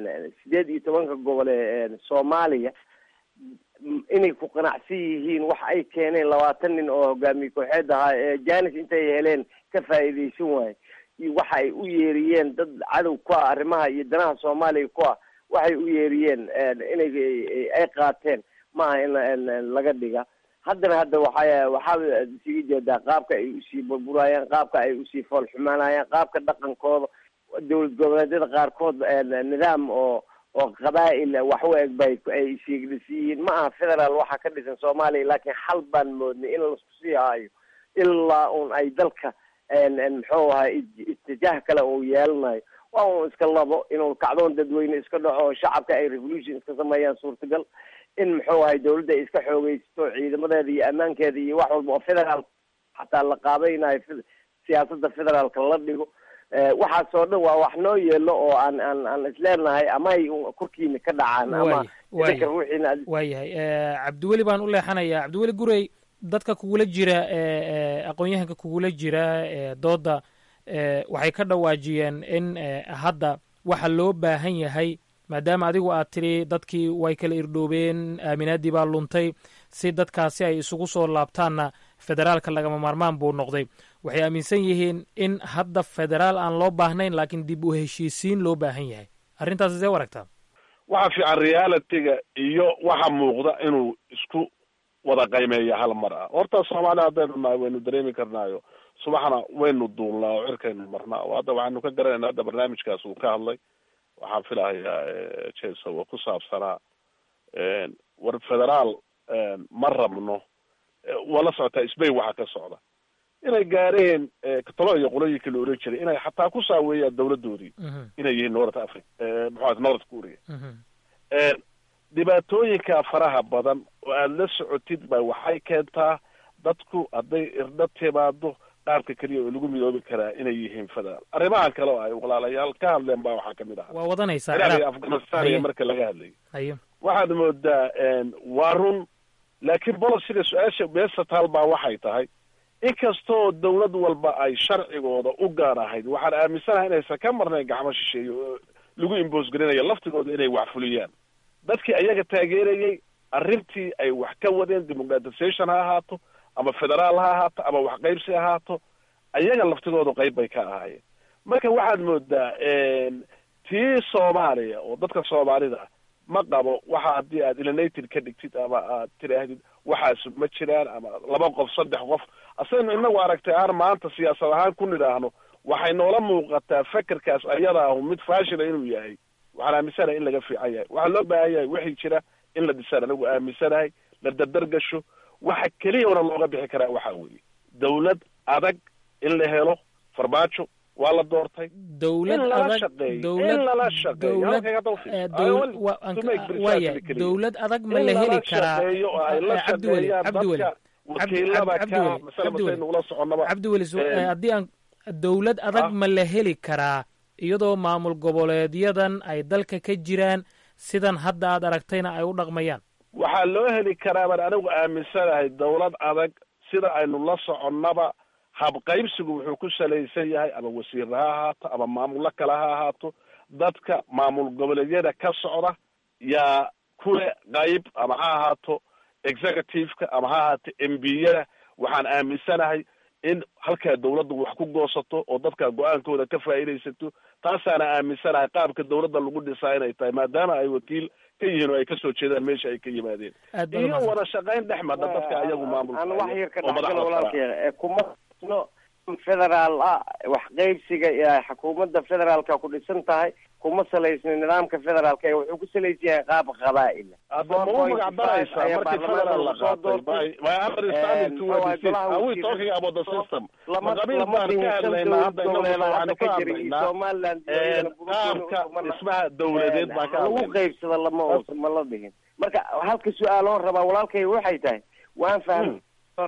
18 gobol ee Soomaaliya inay ku qanacsan yihiin wax ay keeneen 20 nin oo hogaamiye kooxeed ahaa ee jaanis intay heleen ka faa'iideysan waay. waxa ay u yeeriyeen dad cadow ku ah arrimaha iyo danaha Soomaaliya ku ah waxay u yeeriyeen inay ay qaateen maaha in laga dhiga. hadda waxaa sii jeedaa qaabka ay usii burburayaan, qaabka ay usii fool xumaanayaan, qaabka dhaqankooda dowlad goboleedyada qaarkood nidaam oo qabaa'il wax u eg bay ay siigdisiyiin. ma aha federaal waxa ka dhisan Soomaaliya, laakiin xal baan moodnay in la isku sii hayo ilaa un ay dalka muxuu ahay istijaah kale uu yeelanayo. waa un iska labo inuu kacdoon dadweyne iska dhaco shacabka ay revolution iska sameeyaan suurtagal in muxuu ahay dawladda ay iska xoogeysto ciidamadeeda iyo ammaankeeda iyo wax walba oo federaal xataa la qaabaynayo siyaasadda federaalka la dhigo. waxaas oo dhan waa wax noo yeelo oo aan isleenahay ama ay korkiina ka dhacaan ama idinka ruuxiina. waayahay cabdiweli baan u leexanayaa. cabdiweli gurey, dadka kugula jira aqoon-yahanka kugula jira dooda waxay ka dhawaajiyeen in hadda waxa loo baahan yahay, maadaama adigu aad tiri dadkii way kala irdhoobeen, aaminaadii baa luntay, si dadkaasi ay isugu soo laabtaanna federaalka lagama maarmaan buu noqday. waxay aaminsan yihiin in hadda federaal aan loo baahnayn laakiin dib u heshiisiin loo baahan yahay. arrintaas isee waragtaa? waxa fiican realitiga iyo waxa muuqda inuu isku wada qiimeeya hal mar ah. horta Soomaaliya haddaynu nahay waynu dareemi karnaayo subaxna waynu duulnaa oo cirkaynu marnaa. hadda waxaanu ka garanaynaa hadda barnaamijkaas uu ka hadlay waxaan filahayaa jeesa waa ku saabsanaa war federaal ma rabno. wala socotaa Spain waxa ka socda inay gaareen katalo iyo qolooyinkii la oran jiray inay xataa ku saaweeyaan dawladoodii inay yihiin North Africa muxuu North Korea. dhibaatooyinka faraha badan oo aad la socotid ba waxay keentaa dadku hadday irda timaado qaabka kaliya oo lagu midoobi karaa inay yihiin federaal. arrimahan kale oo ay walaalayaal ka hadleen baa waxaa kamid ah waa wadanaysaa Afghanistan marka laga hadlayo waxaad moodaa waa run, laakiin bolisiga su-aasha beesa taal baa waxay tahay inkastoo dawlad walba ay sharcigooda u gaar ahayd waxaan aaminsanahay inaysan ka marnayn gacmo shisheeye oo lagu imboos garinayo laftigooda inay wax fuliyaan. dadkii ayaga taageerayay arrintii ay wax ka wadeen democratization ha ahaato ama federaal ha ahaato ama wax qaybsi ahaato ayaga laftigooda qayb bay ka ahaayeen. marka waxaad moodaa tii Soomaaliya oo dadka Soomaalida ma qabo waxa haddii aad alienated ka dhigtid ama aad tiraahdid waxaas ma jiraan ama 2 qof 3 qof asaynu inagu aragtay aan maanta siyaasad ahaan ku nidhaahno waxay noola muuqataa fakarkaas ayada ah mid faashil inuu yahay. waxaan aaminsanahay in laga fiican yahay. waxaa loo baahan yahay wixii jira in la dhisana anagu aaminsanahay la dardar gasho. waxa keliya oo looga bixi karaa waxa weeye dawlad adag in la helo. Farmaajo waa la doortay dawlad adag ma la heli karaa. cabdiweli wakiilada ka masala masaynu ula soconaba cabdiweli haddii aan dowlad adag ma la heli karaa iyadoo maamul goboleedyadan ay dalka ka jiraan sidan hadda aad aragtayna ay u dhaqmayaan? waxaa loo heli karaa baan anigu aaminsanahay dowlad adag sida aynu la soconnaba habqaybsigu wuxuu ku salaysan yahay ama wasiirra ha ahaato ama maamullo kale ha ahaato dadka maamul goboleedyada ka socda yaa kule qayb ama ha ahaato executive-ka ama ha ahaato MB-yada. waxaan aaminsanahay in halkaa dawladdu wax ku goosato oo dadka go-aankooda ka faa'iidaysato. taasaana aaminsanahay qaabka dawladda lagu dhisaa inay tahay maadaama ay wakiil ka yihiin oo ay kasoo jeedaan meesha ay ka yimaadeen iyo wada shaqayn dhex marta dadka ayagu maamulka wax yar ka dhaxgalo walaalkeen kuma federaal wax qaybsiga ee xukuumadda federaalka ku dhisan tahay kuma salaysna nidaamka federaalka ee wuxuu ku salaysan yahay qaab qabaa'il. Adama magac daraysa markii federal la qaatay by understanding towards this are we talking about the system qabiil baan ka hadlaynaa hadda waxaan ka hadlaynaa Somaliland qaabka ismaha dawladeed baa ka lagu qaybsada ma la dhihin. marka halka su'aal oo raba walaalkay waxay tahay waan fahmay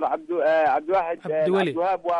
cabdiweli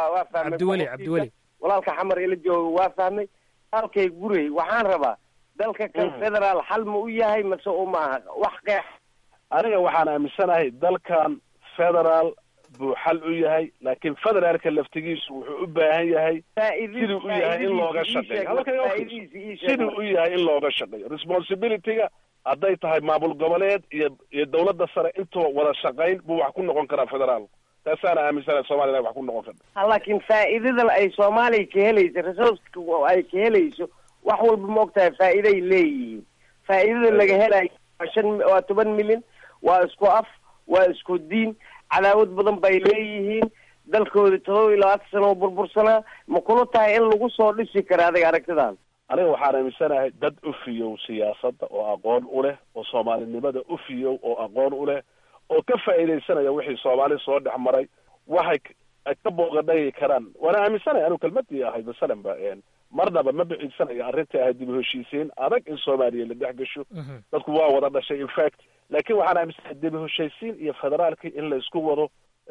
walaalka xamar ila joogo waa fahmay halkay guray waxaan rabaa dalka kan federaal xal ma u yahay mase uma aha wax qeex. aniga waxaan aaminsanahay dalkan federaal buu xal u yahay laakiin federaalka laftigiisu wuxuu u baahan yahay siduu u yahay in looga shaqeeyo siduu u yahay in looga shaqeeyo responsibility-ga hadday tahay maamul goboleed iyo dawladda sare intoo wada shaqayn buu wax ku noqon karaa federaal. taasaana aaminsanahay Soomaaliya wax ku noqon karta. laakiin faa'iidada ay Soomaaliya ka helayso resource ay ka helayso wax walba ma ogtahay faa'iiday leeyihiin. faa'iidada laga helayo waa 10 milyan waa isku af waa isku diin cadaawad badan bay leeyihiin dalkooda 27 sano burbursanaa ma kula tahay in lagu soo dhisi karo adiga aragtidaada? aniga waxaan aaminsanahay dad u fiyow siyaasadda oo aqoon u leh oo Soomaalinimada u fiyow oo aqoon u leh oo ka faa'iidaysanaya wixii Soomaali soo dhex maray waxay ka booqadhay karaan. waana aaminsanahay anigu kelmadii ahayd masalan ba marnaba ma bixisanayo arrintii ahayd dib u heshiisiin adag in Soomaaliya la dhex gasho dadku waa wada dhashay in fact laakiin waxaan aaminsanahay dib u heshiisiin iyo federaalka in la isku wado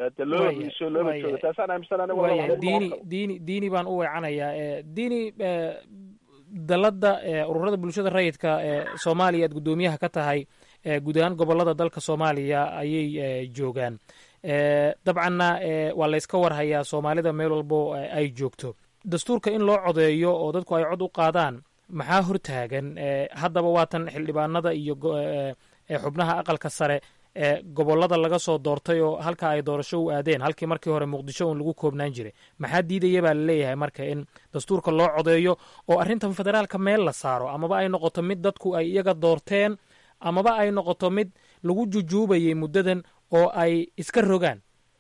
taasaan aaminsanahay. diini baan u weecanayaa diini dalada ururada bulshada rayidka ee Soomaaliya aad gudoomiyaha ka tahay guud ahaan gobolada dalka Soomaaliya ayay joogaan. dabcanna waa la iska warhayaa Soomaalida meel walbo ay joogto. dastuurka in loo codeeyo oo dadku ay cod u qaadaan maxaa hortaagan? haddaba waatan xildhibaanada iyo xubnaha aqalka sare gobolada laga soo doortay oo halka ay doorasho u aadeen halkii markii hore Muqdisho uu lagu koobnaan jiray. maxaa diidaya baa laleeyahay marka in dastuurka loo codeeyo oo arrintan federaalka meel la saaro amaba ay noqoto mid dadku ay iyaga doorteen amaba ay noqoto mid lagu jujuubayay muddadan oo ay iska rogaan?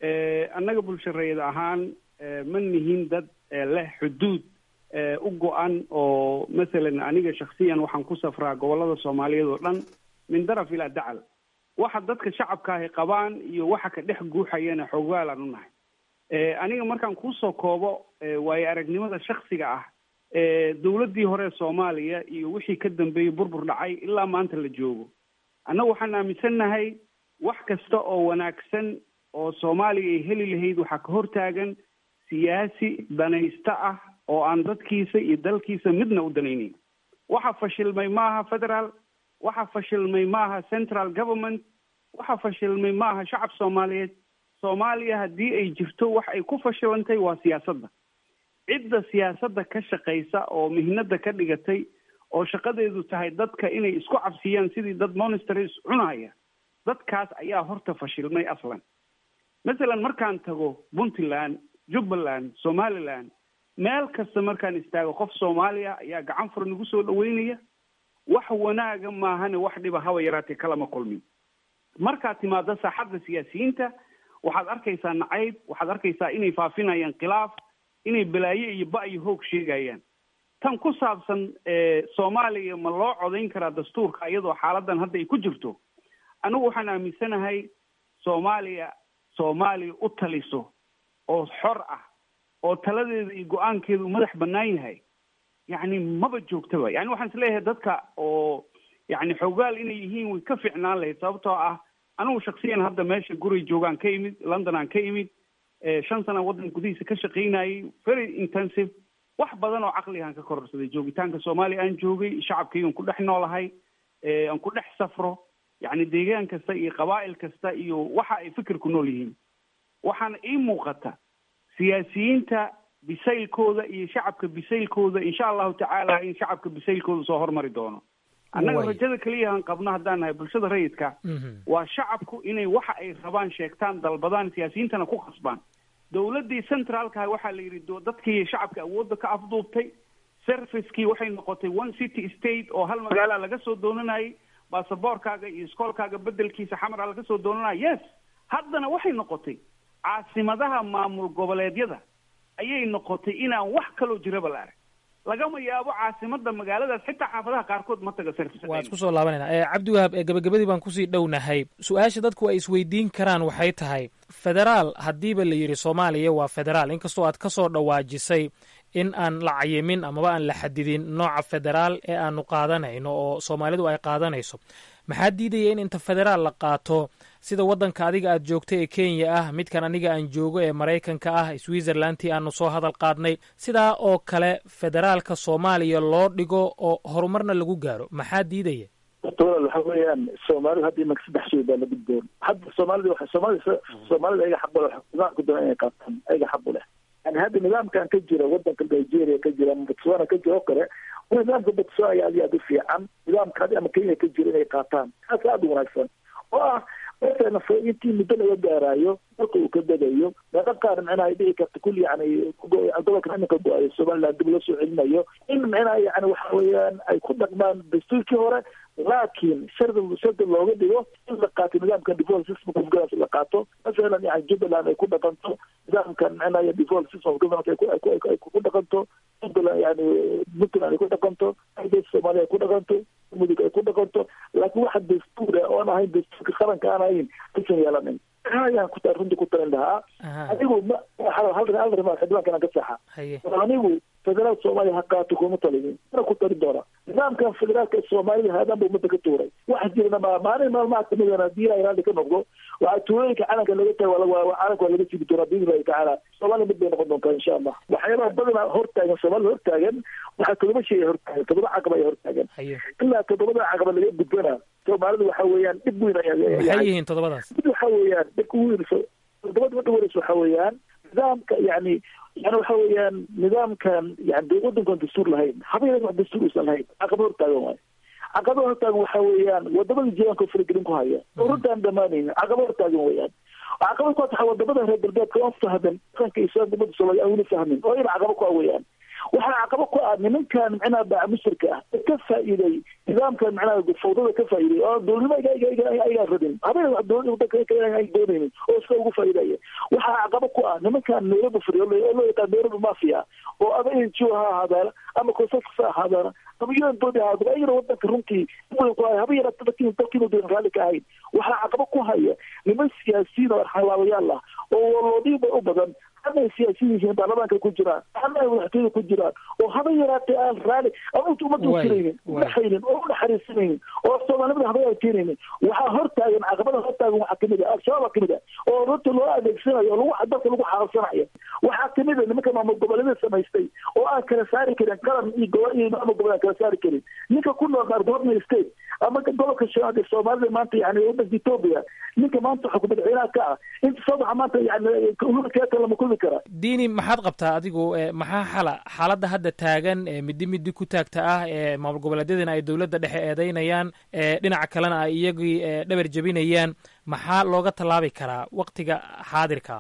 annaga bulshareed ahaan ma nihin dad leh xuduud u go-an oo masalan aniga shakhsiyan waxaan ku safraa gobolada Soomaaliyeed oo dhan min daraf ilaa dacal. waxa dadka shacabka ay qabaan iyo waxa ka dhex guuxayana xogaalan u nahay. aniga markaan ku soo koobo way aragnimada shakhsiga ah dawladdii hore Soomaaliya iyo wixii ka dambeeyay burbur dhacay ilaa maanta la joogo. annagu waxaan aaminsanahay wax kasta oo wanaagsan oo Soomaaliya ay heli lahayd waxa ka hortaagan siyaasi danaysta ah oo aan dadkiisa iyo dalkiisa midna u danaynin. waxa fashilmay maaha federal waxa fashilmay maaha central government waxa fashilmay maaha shacab Soomaaliyeed. Soomaaliya haddii ay jirto wax ay ku fashilantay waa siyaasadda. cidda siyaasadda ka shaqaysa oo mihnada ka dhigatay oo shaqadeedu tahay dadka inay isku cabsiyaan sidii dad monsters cunaya dadkaas ayaa horta fashilmay aslan. masalan markaan tago Puntland, Jubbaland, Somaliland meel kasta markaan istaago qof Soomaaliya ayaa gacan fur nagu soo dhaweynaya. wax wanaaga maahane wax dhiba hawa yaraatee kalama kulmin. markaad timaado saaxadda siyaasiyiinta waxaad arkaysaa nacayb, waxaad arkaysaa inay faafinayaan khilaaf, inay balaayo iyo ba iyo hoog sheegayaan. tan ku saabsan Soomaaliya ma loo codayn karaa dastuurka iyadoo xaaladan hadda ay ku jirto? anigu waxaan aaminsanahay Soomaaliya u taliso oo xor ah oo taladeeda iyo go-aankeedu madax bannaan yahay yani maba joogtaba. yani waxaan isleeyahay dadka oo yani xogaal inay yihiin way ka fiicnaan lahayd sababtoo ah anigu shaksiyan hadda meesha guri joogaan ka imid london aan ka imid 5 sana waddan gudihiisa ka shaqaynayay very intensive wax badan oo caqli aan ka kororsaday joogitaanka Soomaaliya aan joogay shacabkaygan ku dhex noolahay aan ku dhex safro yani deegaan kasta iyo qabaa'il kasta iyo waxa ay fikir ku nool yihiin waxaan ii muuqata siyaasiyiinta bisaylkooda iyo shacabka bisaylkooda insha allahu tacaala in shacabka bisaylkooda soo hormari doono annaga rajada keliya aan qabno haddaan nahay bulshada rayidka waa shacabku inay waxa ay rabaan sheegtaan dalbadaan siyaasiyiintana ku khasbaan dowladdii centraalka waxaa la yidhi dadkii shacabka awoodda ka afduubtay servicekii waxay noqotay one city state oo hal magaala laga soo doonanayay baasaboorkaaga iyo iskoolkaaga bedelkiisa xamara laga soo doonanaya yes haddana waxay noqotay caasimadaha maamul goboleedyada ayay noqotay inaan wax kaloo jiraba la arag lagama yaabo caasimada magaaladaas xitaa xaafadaha qaarkood ma taga service waa isku soo laabanayna cabdiwahaab gabagabadii baan kusii dhownahay su-aasha dadku ay isweydiin karaan waxay tahay federaal haddiiba la yidhi Soomaaliya waa federaal inkastoo aad ka soo dhawaajisay in aan la cayimin amaba aan la xadidin nooca federaal ee aanu qaadanayno oo Soomaalidu ay qaadanayso maxaa diidaya in inta federaal la qaato sida waddanka adiga aad joogtay ee Kenya ah midkan aniga aan joogo ee Mareykanka ah Switzerlandtii aanu soo hadal qaadnay sidaa oo kale federaalka Soomaaliya loo dhigo oo horumarna lagu gaaro maxaa diidaya waxa weeyaan Soomaalidu hadii ma saddex shay baa la gudboon hadda Soomaalida ayaga xaq u leh ku doonayaan inay qaataan ayaga xaq u leh yani hadda nidaamkan ka jira waddanka Nigeria ka jira Botswana ka jira oo kale nidaamka Botswana ayaa aad u fiican nidaamka ama Kenya ka jira inay qaataan taas aad u wanaagsan oo ah مثلا intii muddo laga gaarayo marka uu ka dagayo meeqa qaar macnaha dhici karta kulli yani gobolka iminka go-ay Somaliland dib loo soo celinayo in macnaha yani waxa weeyaan ay ku dhaqmaan dastuurkii hore laakiin shardi looga dhigo in la qaato nidaamka default system of governance la qaato masalan yani Jubbaland ay ku dhaqanto nidaamkan macnaha default system of governance ay ku dhaqanto Jubbaland yani Puntland ay ku dhaqanto Soomaaliya ay ku dhaqanto mudug ay ku dhaqanto laakiin waxa dastuur oo aan ahayn dastuurka qaranka aan ahayn aysan yeelanin ayaan ku runtii ku talin lahaa adigu hal rimaa xildhibaankan ka saxa anigu federaal Soomaaliya ha qaato kuma talinin ana ku talin doona nidaamkan federaalka Soomaaliya hadan buu muddo ka tuuray waxa jirna maalmaha kamidana diina inaad ka noqdo waxa tuurayka calanka laga tago waa calanka laga sii doona biiray taala Soomaaliya mid bay noqon doontaa insha Allah waxyaalaha badan hortaagan Soomaaliya hortaagan waxa todoba shay hortaagan todoba caqabad ay hortaagan ilaa todoba caqabad laga gudbana Soomaalidu waxa weeyaan dib weyn waxay yihiin todobadaas waxa weeyaan dib weyn todobada waxa weeyaan nidaamka yani waxa weeyaan nidaamkan yani waddankan dastuur lahayn habeeyada wax dastuur usan lahayn caqabad hortaagan waay caqabad hortaagan waxa weeyaan wadamada jiranka faragelin ku haya runtaan dhamaanayna caqabad hortaagan weeyaan caqabad ku tahay wadamada reer galbeedka oo fahman dhanka islaamnimada Soomaaliya aan weli fahmin oo in caqabad ku weeyaan waxaa caqabad ku ah nimankan macnaha baa musirka ah ka faa'iiday nidaamkan macnaha fawdada ka faa'iiday oo dowladda ay rabin habeen dowladda ay doonayeen oo iska ugu faa'iidaya waxaa caqabad ku ah nimankan Nairobi fariyo oo loo yaqaan Nairobi mafia oo aday jiwaha hadala ama koosafka hadala tabiyan doodi hadala ay waddanka runtii ku ay habeen dadkii doon raali ka ahayd waxaa caqabad ku haya niman siyaasiyiin oo xalaawayaal ah oo loo dhiibo u badan هذا السياسيين بعضهم كانوا كجرا هذا وحدين كجرا وهذا يراتي الرالي أو أنتم مدوكرين وحيرين أو حريصين أو الصومال بدها هذا كيرين وحهرتا يعني عقبنا هرتا وحكمده الشباب كمده أو رت الله عليك سنة يلو واحد بس لو حاصنعيه وحكمده لما كان مقبلين سمايستي أو أكل ساري كده كلام يجوا ما مقبلين كل ساري كده نيكا كله قرضنا يستي أما كدولة الشباب الصومال ما أنت يعني ودك ديتوبيا نيكا ما أنت حكم العراق أنت صبح ما أنت يعني كلهم كلام diini maxaad qabtaa adigu maxaa xaaladda hadda taagan midi ku taagta ah ee maamul goboleedyadana ay dowladda dhexe eedeynayaan dhinaca kalena ay iyagii dhabar jebinayaan maxaa looga tallaabi karaa waqtiga xaadirka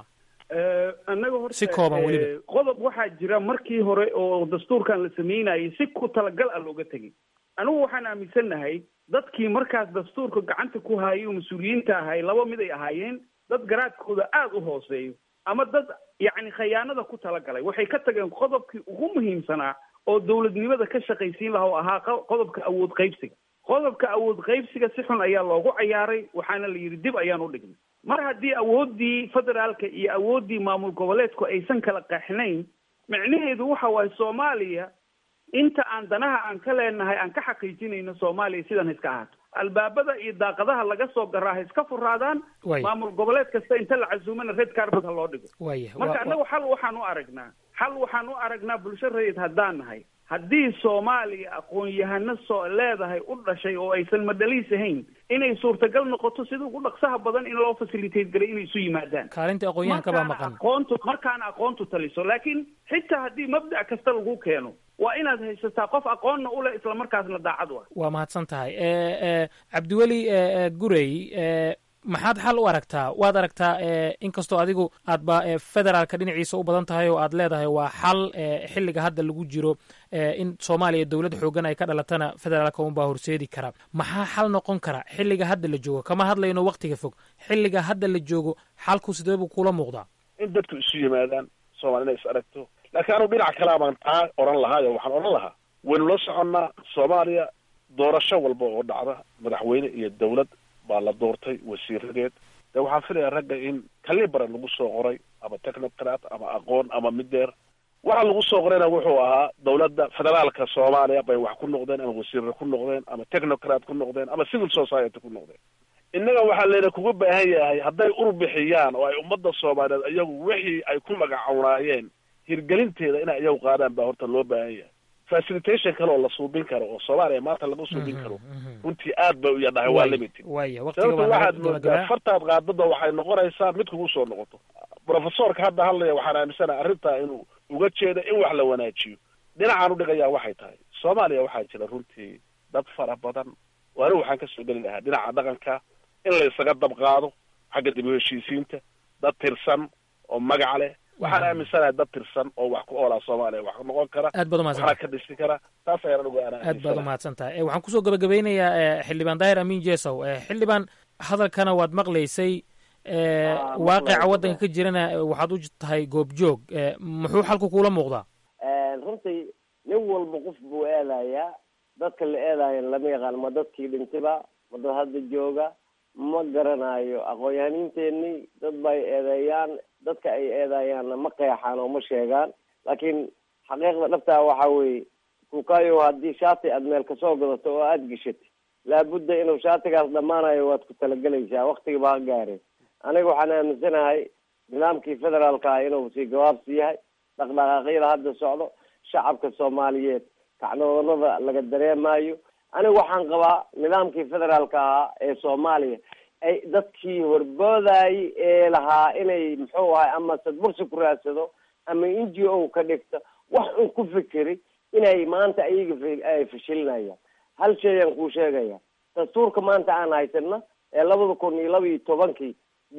annaga horta si kooban weliba qodob waxaa jira markii hore oo dastuurkan la sameynayay si ku talagal ah looga tegay anigu waxaan aaminsanahay dadkii markaas dastuurka gacanta ku hayay oo mas-uuliyiinta ahay laba mid ay ahaayeen dad garaadkooda aada u hooseeyo ama dad yani khayaanada ku talagalay waxay ka tageen qodobkii ugu muhiimsanaa oo dowladnimada ka shaqaysiin laha oo ahaa qodobka awood qaybsiga qodobka awood qaybsiga si xun ayaa loogu cayaaray waxaana la yidhi dib ayaan u dhignay mar haddii awooddii federaalka iyo awooddii maamul goboleedku aysan kala qeexnayn micnaheedu waxa waaye Soomaaliya inta aan danaha aan ka leenahay aan ka xaqiijinayno Soomaaliya sidan iska ahaato albaabada iyo daaqadaha laga soo garaa ha iska furaadaan maamul goboleed kasta inta la casuumana red carpet ha loo dhigo marka annagu xal waxaan u aragnaa bulsho rayid haddaan nahay haddii Soomaaliya aqoon-yahano soo leedahay u dhashay oo aysan madaliis ahayn inay suurtagal noqoto sida ugu dhaqsaha badan in loo facilitate garay inay isu yimaadaan kaalinta aqoon-yahanka baa maqan markaan aqoontu taliso laakiin xitaa haddii mabda' kasta lagu keeno waa inaad haysataa qof aqoonna u leh isla markaasna daacad u ah waa mahadsan tahay cabdiweli gurey maxaad xal u aragtaa waad aragtaa inkastoo adigu aadba federaalka dhinaciisa u badan tahay oo aad leedahay waa xal xilliga hadda lagu jiro in Soomaaliya dawlad xoogan ay ka dhalatana federaalka unbaa horseedi kara maxaa xal noqon kara xilliga hadda la joogo kama hadlayno waqtiga fog xilliga hadda la joogo xalku sidee buu kula muuqdaa in dadku isu yimaadaan Soomaalina is aragto laakiin anu dhinac kale baan taa oran lahaa oo waxaan oran lahaa waynu la soconnaa Soomaaliya doorasho walba oo dhacda madaxweyne iyo dawlad baa la doortay wasiiradeed de waxaan filayaa ragga in kalibara lagu soo qoray ama technocrat ama aqoon ama mideer waxa lagu soo qorayna wuxuu ahaa dawladda federaalka Soomaaliya bay wax ku noqdeen ama wasiir ku noqdeen ama technocrat ku noqdeen ama civil society ku noqdeen innaga waxaa leena kugu baahan yahay hadday urbixiyaan oo ay ummadda Soomaaliyeed iyagu wixii ay ku magacawnaayeen hirgelinteeda inay iyagu qaadaan baa horta loo baahan yahay facilitation kale oo la suubin karo oo Soomaaliya maanta lagu suubin karo runtii aad bay u yadhahay waa limited waxaad moodaa fartaad qaadada waxay noqonaysaa mid kugu soo noqoto professorka hadda hadlaya waxaan aaminsanahay arrintaa inuu uga jeedo in wax la wanaajiyo dhinacaan u dhigayaa waxay tahay Soomaaliya waxaa jira runtii dad fara badan oo anigu waxaan ka soo geli lahaa dhinaca dhaqanka in la isaga dab qaado xagga dib u heshiisiinta dad tirsan oo magac leh waxaan aaminsanahay dad tirsan oo wax ku oolaa Soomaaliya wax noqon kara waxaa ka dhisi kara taas ayaan ugu aad baad u mahadsantahay waxaan kusoo gabagabeynayaa xildhibaan Daahir Amiin Jeesow xildhibaan hadalkana waad maqlaysay waaqica waddanka ka jirana waxaad u tahay goobjoog muxuu xalku kula muuqdaa runtii nin walba qof buu eedayaa dadka la eedayo lama yaqaan ma dadkii dhintiba ma dad hadda jooga ma garanayo aqoon-yahaniinteenii dad bay eedeeyaan dadka ay eedayaanna ma qeexaan oo ma sheegaan laakiin xaqiiqda dhabtaa waxaa weeye kukayo haddii shaati aad meel kasoo gadato oo aada geshatay laabudda inuu shaatigaas dhammaanayo waad ku talagelaysaa waktiga baa gaareen aniga waxaan aaminsanahay nidaamkii federaalka ah inuu sii gabaabsi yahay dhaqdhaqaaqyada hadda socdo shacabka Soomaaliyeed kacdoonada laga dareemayo aniga waxaan qabaa nidaamkii federaalka ahaa ee Soomaaliya ay dadkii horboodayay ee lahaa inay muxuu ahay ama sadbursi ku raadsado ama NGO ka dhigta wax un ku fikiri inay maanta ayaga ay fashilinayaan hal shay aan kuu sheegaya dastuurka maanta aan haysana ee 2012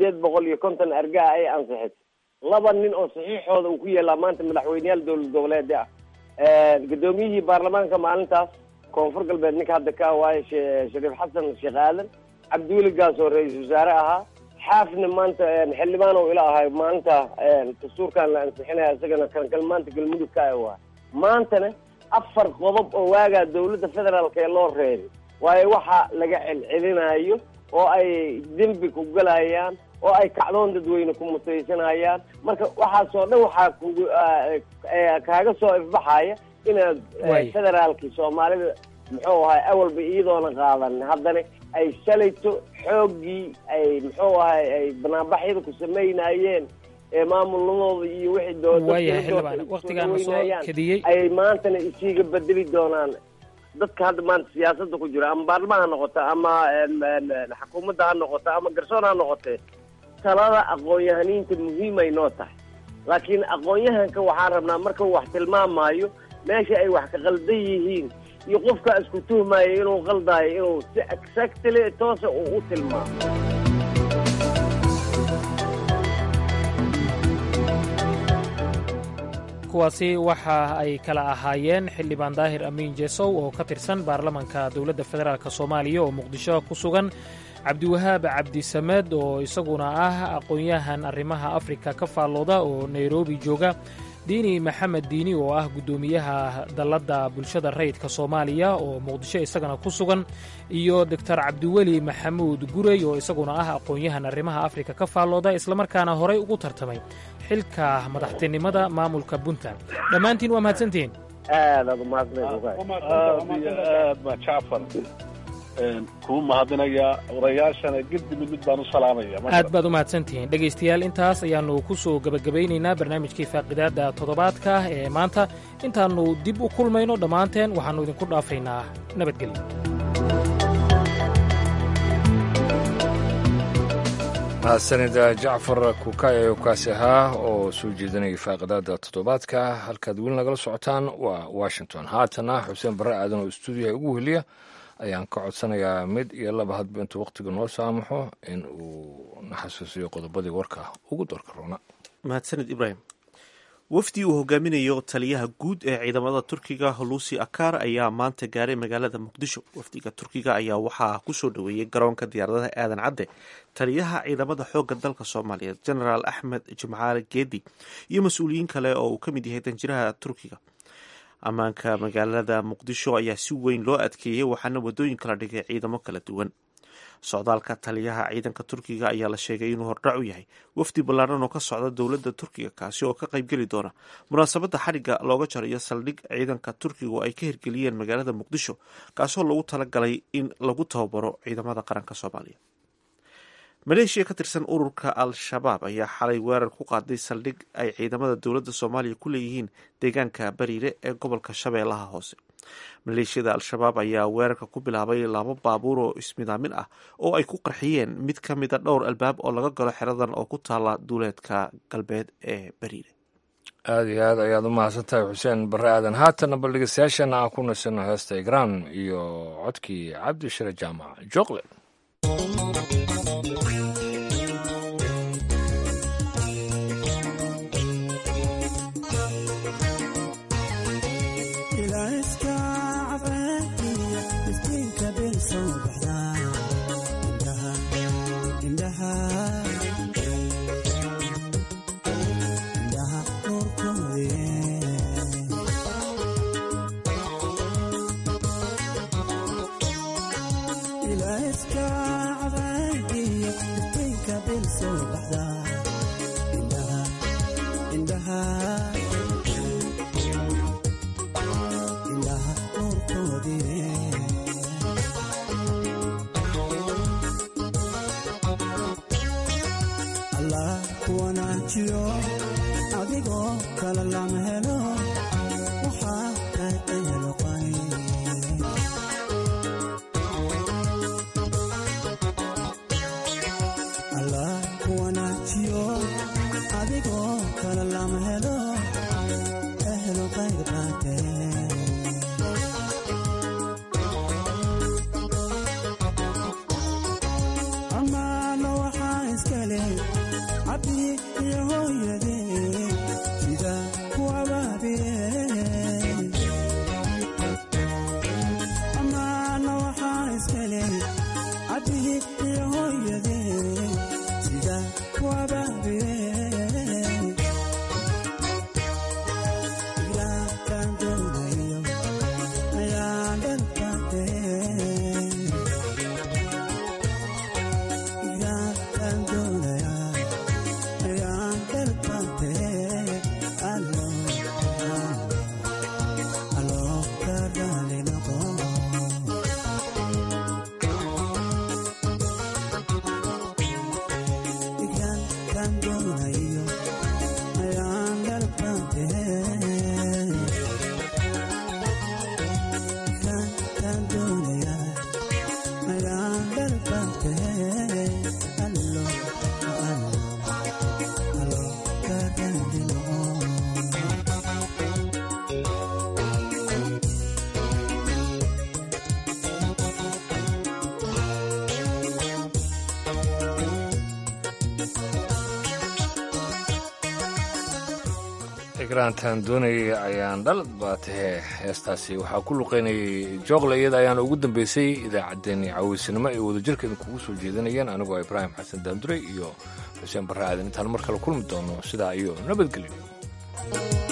850 argaa ay ansixisay laba nin oo saxiixooda uu ku yeelaa maanta madaxweynayaal dowlad goboleed ah gudoomiyihii baarlamaanka maalintaas koonfur galbeed ninka hadda ka waaye Shariif Xasan Sheekh Aadan cabdiweli gaas oo ra'iisul wasaare ahaa xaafna maanta xildhibaan oo ila ahay maanta dastuurkan la ansixinaya isagana kan maanta galmudug ka ah maantana 4 qodob oo waagaa dowladda federaalka ee loo reebay waayo waxa laga celcelinayo oo ay dembi ku galayaan oo ay kacdoon dadweyne ku mutaysanayaan marka waxaasoo dhan waxaa kaaga soo ifbaxaya inaad federaalkii Soomaalida muxuu ahay awalba iyadoona qaadan haddana ay shalayto xooggii ay muxuu ahay ay banaanbaxyada ku sameynayeen ee maamuladooda iyo wixii ay maantana isiga bedeli doonaan dadka hadda maanta siyaasadda ku jira ama baarlamaanka ha noqota ama xukuumadda ha noqota ama garsoon ha noqotee talada aqoon-yahaniinta muhiimay noo tahay laakiin aqoon-yahanka waxaan rabnaa marka wax tilmaamayo meesha ay wax ka qaldan yihiin iyo qofka isku tuhmayo inuu qaldayo inuu si exactly toosa uu u tilmaamo kuwaasi waxa ay kala ahaayeen xildhibaan Daahir Amiin Jeesow oo ka tirsan baarlamaanka dowladda federaalka Soomaaliya oo Muqdisho ku sugan cabdiwahaab cabdisamed oo isaguna ah aqoon-yahan arrimaha Afrika ka faallooda oo Nairobi jooga diini maxamed diini oo ah guddoomiyaha dalladda bulshada rayidka Soomaaliya oo Muqdisho isagana ku sugan iyo Dr. Cabdiweli Maxamuud Gurey oo isaguna ah aqoon-yahan arrimaha Afrika ka faallooda isla markaana horay ugu tartamay xilka madaxtinimada maamulka Puntland dhammaantiin waa mahadsantihiin aad u mahadsantahay kuu mahadinayaa odayaashana gedi mid baan u salaamaya. aad baad u mahadsantihiin dhegaystayaal. intaas ayaannu ku soo gebagabaynaynaa barnaamijkii faaqidaadda toddobaadka ee maanta. intaannu dib u kulmayno dhammaanteen waxaannu idinku dhaafaynaa nabadgelyo. mahadsanida jacfar kukay ee kaasi ahaa oo soo jeedinaya faaqidaadda toddobaadka. halkaad weli nagala socotaan waa washington. haatana xuseen barre aadan oo stuudiyaha ugu heliya ayaan ka codsanayaa mid iyo laba hadba intuu wakhtiga noo saamaxo in uu na xasuusiyo qodobadii warka ugu doorka roona. mahadsanid ibraahim. wafdi uu hogaaminayo taliyaha guud ee ciidamada turkiga hulusi akar ayaa maanta gaaray magaalada muqdisho. wafdiga turkiga ayaa waxaa kusoo dhoweeyey garoonka diyaaradaha aadan cadde taliyaha ciidamada xooga dalka soomaaliyeed genaraal axmed jimcaale geedi iyo mas-uuliyiin kale oo uu ka mid yahay danjiraha turkiga. ammaanka magaalada muqdisho ayaa si weyn loo adkeeyey waxaana wadooyin kala dhigay ciidamo kala duwan. socdaalka taliyaha ciidanka turkiga ayaa la sheegay inuu hordhac u yahay wafdi ballaaran oo ka socda dowladda turkiga kaasi oo ka qaybgeli doona munaasabadda xadhigga looga jarayo saldhig ciidanka turkiga oo ay ka hirgeliyeen magaalada muqdisho kaasoo lagu talagalay in lagu tababaro ciidamada qaranka soomaaliya. maleeshiya ka tirsan ururka al-shabaab ayaa xalay weerar ku qaaday saldhig ay ciidamada dowladda soomaaliya ku leeyihiin deegaanka bariire ee gobolka shabeellaha hoose. maleeshiyada al-shabaab ayaa weerarka ku bilaabay 2 baabuur oo ismidaamin ah oo ay ku qarxiyeen mid ka mida dhowr albaab oo laga galo xeradan oo ku taala duuleedka galbeed ee bariire. aad iyo aad ayaad u mahadsantahay xuseen barre aadan. haatana bal dhegeystayaashana aan ku nasano heesta igraan iyo codkii cabdishire jaamac jooqle. igraantan doonayay ayaan dhalad baa tahee heestaasi waxaa ku luqaynayay jooqle. iyada ayaana ugu dambeysay idaacaddeenii caweysanimo ay wadajirka idinkugu soo jeedinayeen anigoo ibraahim xasan daandure iyo xuseen barre aadan. intaan mar kale kulmi doono sidaa iyo nabadgelyo.